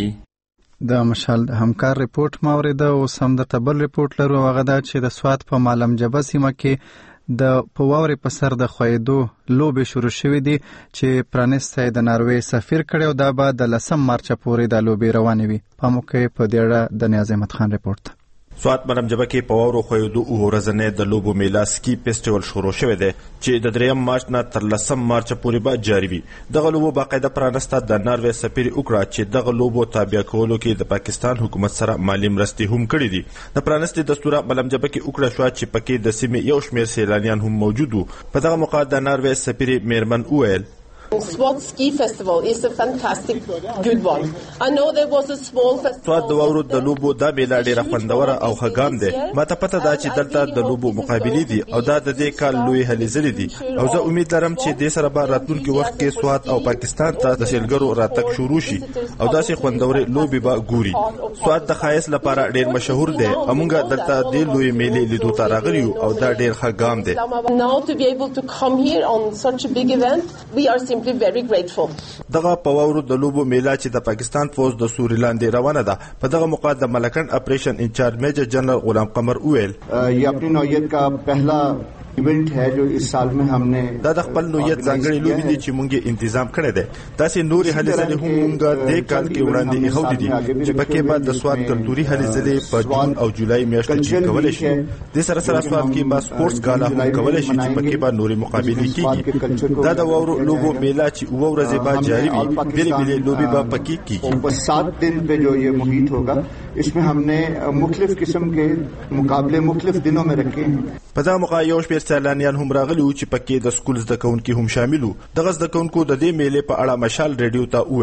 د مشال همکار ریپورت ماورده او سم د تبل ریپورت لرو هغه دا چې د سواد په مالم جبه سیمه کې د پووري په سر د خویدو لوبې شروع شوې دي چې پرانیسته د ناروې سفیر کړو دا بعد د 10 مارچ پورې د لوبې روانې وي. په موقع په دیړه د نیاز احمد خان ریپورت. سوات ملم جبه کې پوورو خویدو او ورځنې د لوبو میلا سکی فیسټیوال شروع شوی دی چې د 3 مارچ نه تر 10 مارچ پورې به جاری وي. دغه لوبو باقاعده پرانسته د ناروې سفیر وکړه چې دغه لوبو تابع کولو کې د پاکستان حکومت سره مالی مرستې هم کړې دي. د پرانستې دستور ملم جبه کې وکړه شو چې پکې د سیمې یو شمېر سیلانیان هم موجود وو. په دغه موقع د ناروې سفیر میرمن اویل Swat Ski Festival is a fantastic good one. I know there was a small festival. سواد د واورو د لوبو دا میله ډیره خوندوره او ښه دی. ماته پته ده چې دلته د لوبو مقابلې دي او دا د دې کال لوی هلې ځلې دي او زه امید لرم چې دې سره به راتلونکي وخت کې سواد او پاکستان ته د سیلګرو راتګ شروع شي او داسې خوندورې لوبې به ګوري. سواد د ښایست لپاره ډیر مشهور دی. موږ دلته د لوی میلې لیدو ته راغلي یو او دا ډیر ښه ګام دی. Now to be able to come here on such a big event, we are very grateful. دغه پوورو د لوبو میله چې د پاکستان فوج د سوري لاندې روانه ده په دغه موقع د ملکن اپریشن انچارج میجر جنرل غلام قمر اویل یہ اپنی نوعیت کا پہلا ایونٹ ہے جو اس سال میں ہم نے دا د خپل نوعیت ځانګړي لوبې دي چې موږ تنظیم کړی دی. داسې نورې هلې ځلې هم موږ د کال کې وړاندې ایښودې دي چې پکې به د سواد کلتوري هلې ځلې په جون او جولای میاشتو کې کولی شي. د سره سره سواد کې به سپورتس ګالا هم کولی شي چې پکې به نورې مقابلې کیږي. دا د واورو لوبو میله چې اوه ورځې به جاري وي بېلې بېلې لوبې به پکې کیږي. 7 دن پہ جو یہ محیط ہوگا اس میں ہم نے مختلف قسم کے مقابلے مختلف دنوں میں رکھے ہیں. په دغه موقع یو شمېر سیلانیان هم راغلي وو چې پکې د سکول زده کوونکي هم شامل وو. دغه زده کوونکو د دې میلې په اړه مشال ریډیو ته وویل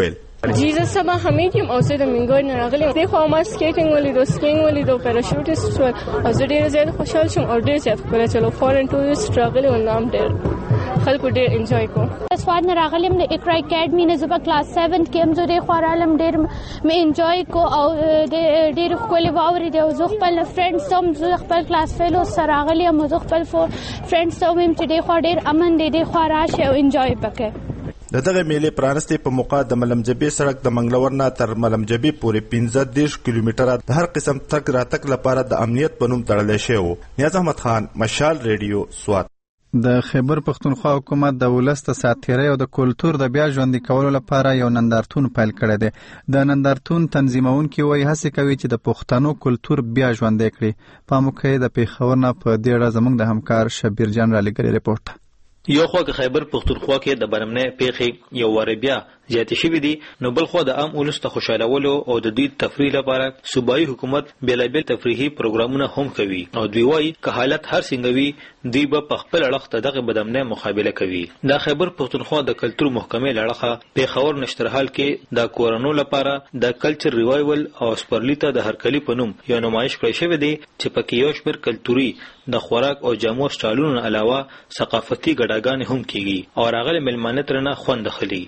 جیزس سبا حمید یم او زه د منګور نه راغلم. د خو ما سکیټینګ ولیدو، سکینګ ولیدو، پاراشوټیست ول او زه ډیر زیات خوشحال شوم او ډیر زیات ښکلی چلو. فارن ټوریست راغلي او نام ډیر خلکو ډیر انجوای کو. سواد نه راغلم د اقرا اکیډمي نه، زه په کلاس 7 کې هم زه ډیر خورالم، ډیر مې انجوای کو او ډیر ښکلی واورېدې او زه خپل فرینډز هم زه خپل کلاس فیلو سره راغلی یم او زه خپل فرینډز هم چې ډیر خوا ډیر امن دی، ډیر خوا راشي او انجوای پکې. د دغه میلې پرانستې په موقع د ملمجبې سړک د منګلور نه تر ملمجبې پورې 15 کیلومتره د هر قسم تګ راتګ لپاره د امنیت په نوم تړلی شوی و. نیاز احمد خان، مشال ریډیو، سوات. د خیبر پښتونخوا حکومت د ولس د ساتیرۍ او د کلتور د بیا ژوندي کولو لپاره یو نندارتون پیل کړی دی. د نندارتون تنظیمونکي وایي هڅې کوي چې د پښتنو کلتور بیا ژوندی کړي. په موقع د پیښور نه په دې اړه زموږ د همکار شبیر جان را لېږلی رپورټ. یو خوا که خیبر پښتونخوا کې د برمنې پیښې یو وارې بیا زیاتې شوي دي، نو بل خوا د عام ولس ته خوشحالولو او د دوی تفریح لپاره صوبایي حکومت بېلابېل تفریحي پروګرامونه هم کوي او دوی وایي که حالت هر څنګه وي دوی به په خپل اړخ ته دغه بدامنۍ مقابله کوي. د خیبر پښتونخوا د کلتور محکمې له اړخه پیښور نشترحال کې د کورنو لپاره د کلچر ریوایول او سپرلي ته د هرکلي په نوم یو نمایش کړی شوی دی چې پکې یو شمېر کلتوري د خوراک او جامو سټایلونو نه علاوه ثقافتي ګډاګانې هم کیږي او راغلي میلمانه ترنه خوند اخلي.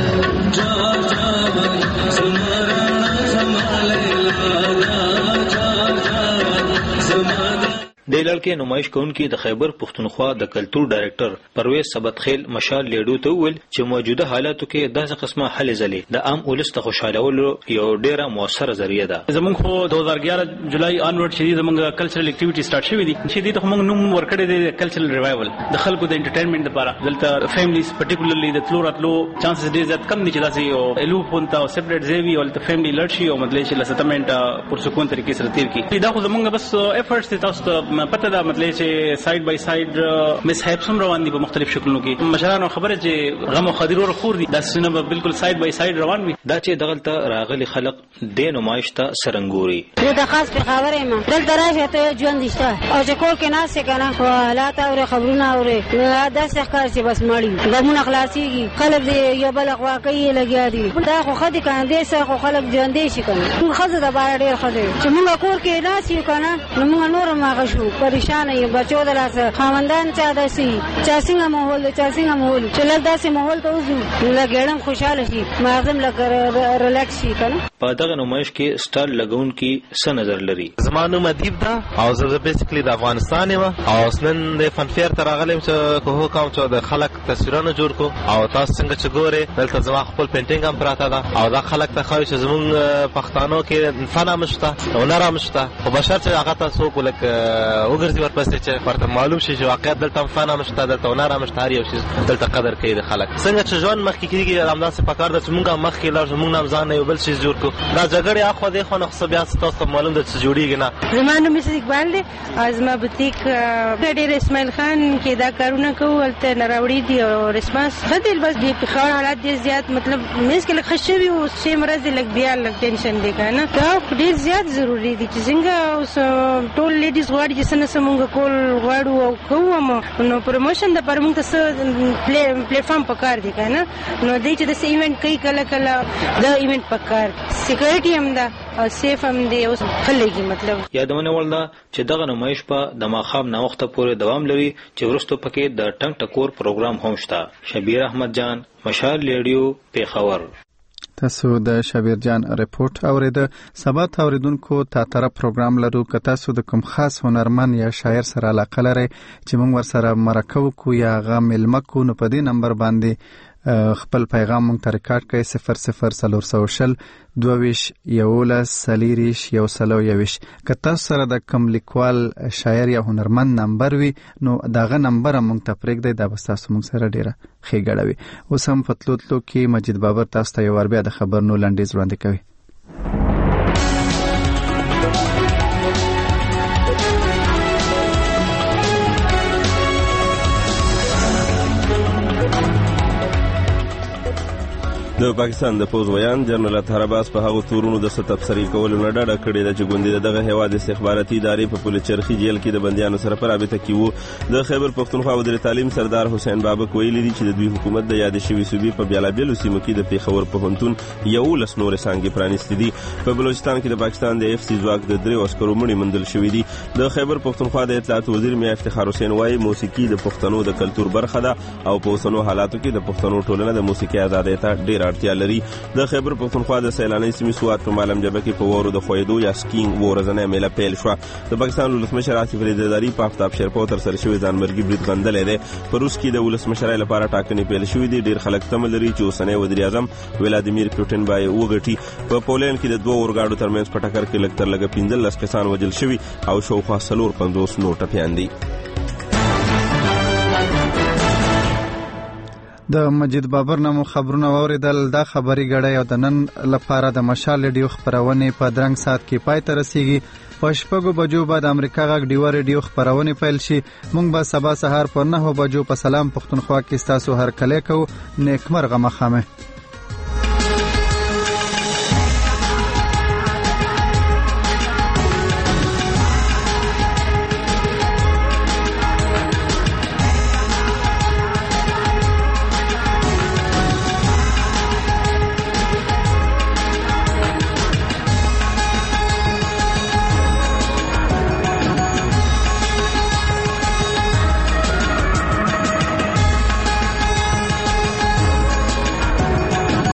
د لړکې نمایش کوونکي د خیبر پښتونخوا د کلتور ډایرکټر پرویز سبتخیل مشال لیډو ته وویل چې موجوده حالاتو کې داسې قسمه هلې ځلې د عام ولس ته خوشحالولو یو ډیره مؤثره ذریعه ده. زمونږ خو 2011 جولای آنورډ چې زمونږ کلچرل اکټیویټي سٹارټ شوې دي چې دې ته موږ نوم ورکړی دی کلچرل ریوایول د خلکو د انټرټینمنټ لپاره. دلته فیملیز پرټیکولرلی د تلو راتلو چانسز ډیر زیات کم دي چې داسې یو الو پونته او سپریټ زیوی او د فیملی لړ شي او مطلب چې لسټمنټ پرسکون طریقې سره تیر کی. دا خو زمونږ بس ایفورټس دي، تاسو ته پته ده مطلب چې ساید بای ساید مس هیپس هم روان دي په مختلف شکلونو کې. مشرانو خبره چې غم او خدیر ور خور دي دا سونه بالکل ساید بای ساید روان وي. دا چې دغلته راغلي خلک د نمایش ته سرنګوري. زه د خاص په خبره ما دلته راځي ته ژوند دشته او چې کول کې ناس کنه حالات او خبرونه اوري دا څه ښکار چې بس مړی غمونه خلاصيږي خلک دې یو بل واقعي لګیا دي. دا خو خدي کنه دې سره خو خلک ژوند دي شي کنه خزه د بار ډیر خدي چې موږ کور کې ناس یو کنه نو موږ نور ما غشو پریشان یو بچو دلاسه خاوندان چا داسي چا څنګه ماحول چې لږ داسې ماحول ته وځو لګړم خوشاله شي مازم لګ ریلیکس شي کنه. په دغه نمایش کې سټار لګون کې څه نظر لري؟ زمانو مدیب دا او زه بیسیکلی د افغانستان یم او نن د فن فیر ته راغلم چې کوه کوم چې د خلک تصویرونه جوړ کو او تاسو څنګه چې ګوره دلته زما خپل پینټینګ هم پراته ده او دا خلک ته خو چې زمونږ پښتانو کې فن هم شته او نرم شته خو بشر چې هغه تاسو کولک وګرځي ورپسې چې ورته معلوم شي چې واقعیت دلته فن هم شته دلته نرم شته هر یو شی دلته قدر کوي د خلک څنګه چې ژوند مخکې کیږي همداسې پکار ده چې مونږ مخکې لاړ شو مونږ هم ځان یو بل شی جوړ کو. دا جګړه اخو د خو نو بیا تاسو معلوم ده چې جوړیږي نه. زمانو مې اقبال دي ازما بوتیک ډېر اسماعیل خان کې دا کارونه کوي ته نراوړي دي او ریسپانس خدل بس دې په خاور حالات دي زیات مطلب مېس کې خشوي او شی مرز لګ بیا لګ ټینشن دي کنه دا ډېر زیات ضروری دي چې څنګه اوس ټول لیډیز غواړي چې څنګه کول غواړو او کوم نو پروموشن د پرمون ته پلیټ فارم پکار دي کنه نو دې چې د ایونت کوي کله دا ایونت پکار سکیورټي هم ده او سیف هم دی اوس خلګي مطلب یادونه ولدا چې دغه نمایش په د ماخام نه وخت پورې دوام لري چې ورستو پکې د ټنګ ټکور پروګرام هم شته. شبیر احمد جان، مشال ریډیو، پیښور. تاسو د شبیر جان رپورټ اوریده. سبا اوریدونکو تا طرف پروګرام لرو که تاسو د کوم خاص هنرمند یا شاعر سره علاقه لرئ چې موږ ورسره مرکه وکړو یا هغه میلمه کو نو په دې نمبر باندې خپل پیغام مونږ ته ریکارډ کړئ 004211 که تاسو سره د کوم لیکوال شاعر یا هنرمند نمبر وي نو داغه نمبر مونږ ته پرېږدئ دا به تاسو مونږ سره ډیره ښېګړه وي. اوس هم په تلو کې مجید بابر تاسو ته یو وار بیا د خبرونو لنډیز وړاندې کوي. د پاکستان د پوز ویان جنرال اطهر عباس په هغو تورونو د تبصرې کولو نه ډډه کړې ده چې ګوندې دغه هیواد استخباراتي ادارې په پلچرخي جیل کې د بندیانو سره په رابطه کې وو. د خیبر پښتونخوا وزیر تعلیم سردار حسین بابک ویلي دي چې د دوی حکومت د یاد شوي صوبې په بیلابیلو سیمو کې د پیښور پوهنتون 11 نورې څانګې پرانیستې دي. په بلوچستان کې د پاکستان د FC ځواک د 3 عسکرو مړي موندل شوي دي. د خیبر پښتونخوا د اطلاعات وزیر میا افتخار حسین وایي موسیقي د پښتنو د کلتور برخه ده او په اوسنو حالاتو کې د پښتنو ټولنه د موسیقي ازادۍ ته ډېر اړتیا لري. د خیبر پښتونخوا د سیلاني سیمې سوات په معلم جبه کې په وورو د خویدو یا سکینګ ورځنۍ میله پیل شوه. د پاکستان ولسمشر آصف علی زرداری په آفتاب شیرپور ترسره شوی ځانمرګي برید غندلی دی. په روس کې د ولسمشرۍ لپاره ټاکنې پیل شوې دي. ډېر خلک تمه لري چې اوسنی وزیر اعظم ولادیمیر پوتین به یې وګټي. په پولینډ کې د دوه اورګاډو ترمنځ په ټکر کې لږ تر لږه 15 کسان وژل شوي او شاوخوا 450 نور ټپیان دي. د مجید بابر نامو خبرونه واوریدل. دا خبري غړی او د نن لپاره د مشال ریډیو خبرونه په درنګ سات کې پای ته رسیږي. په 6 بجو بعد امریکا غږ ډیو ریډیو خبرونه پیل شي. مونږ به سبا سهار په 9 بجو په سلام پښتونخوا کې تاسو هر کله کو نیکمرغه مخامه.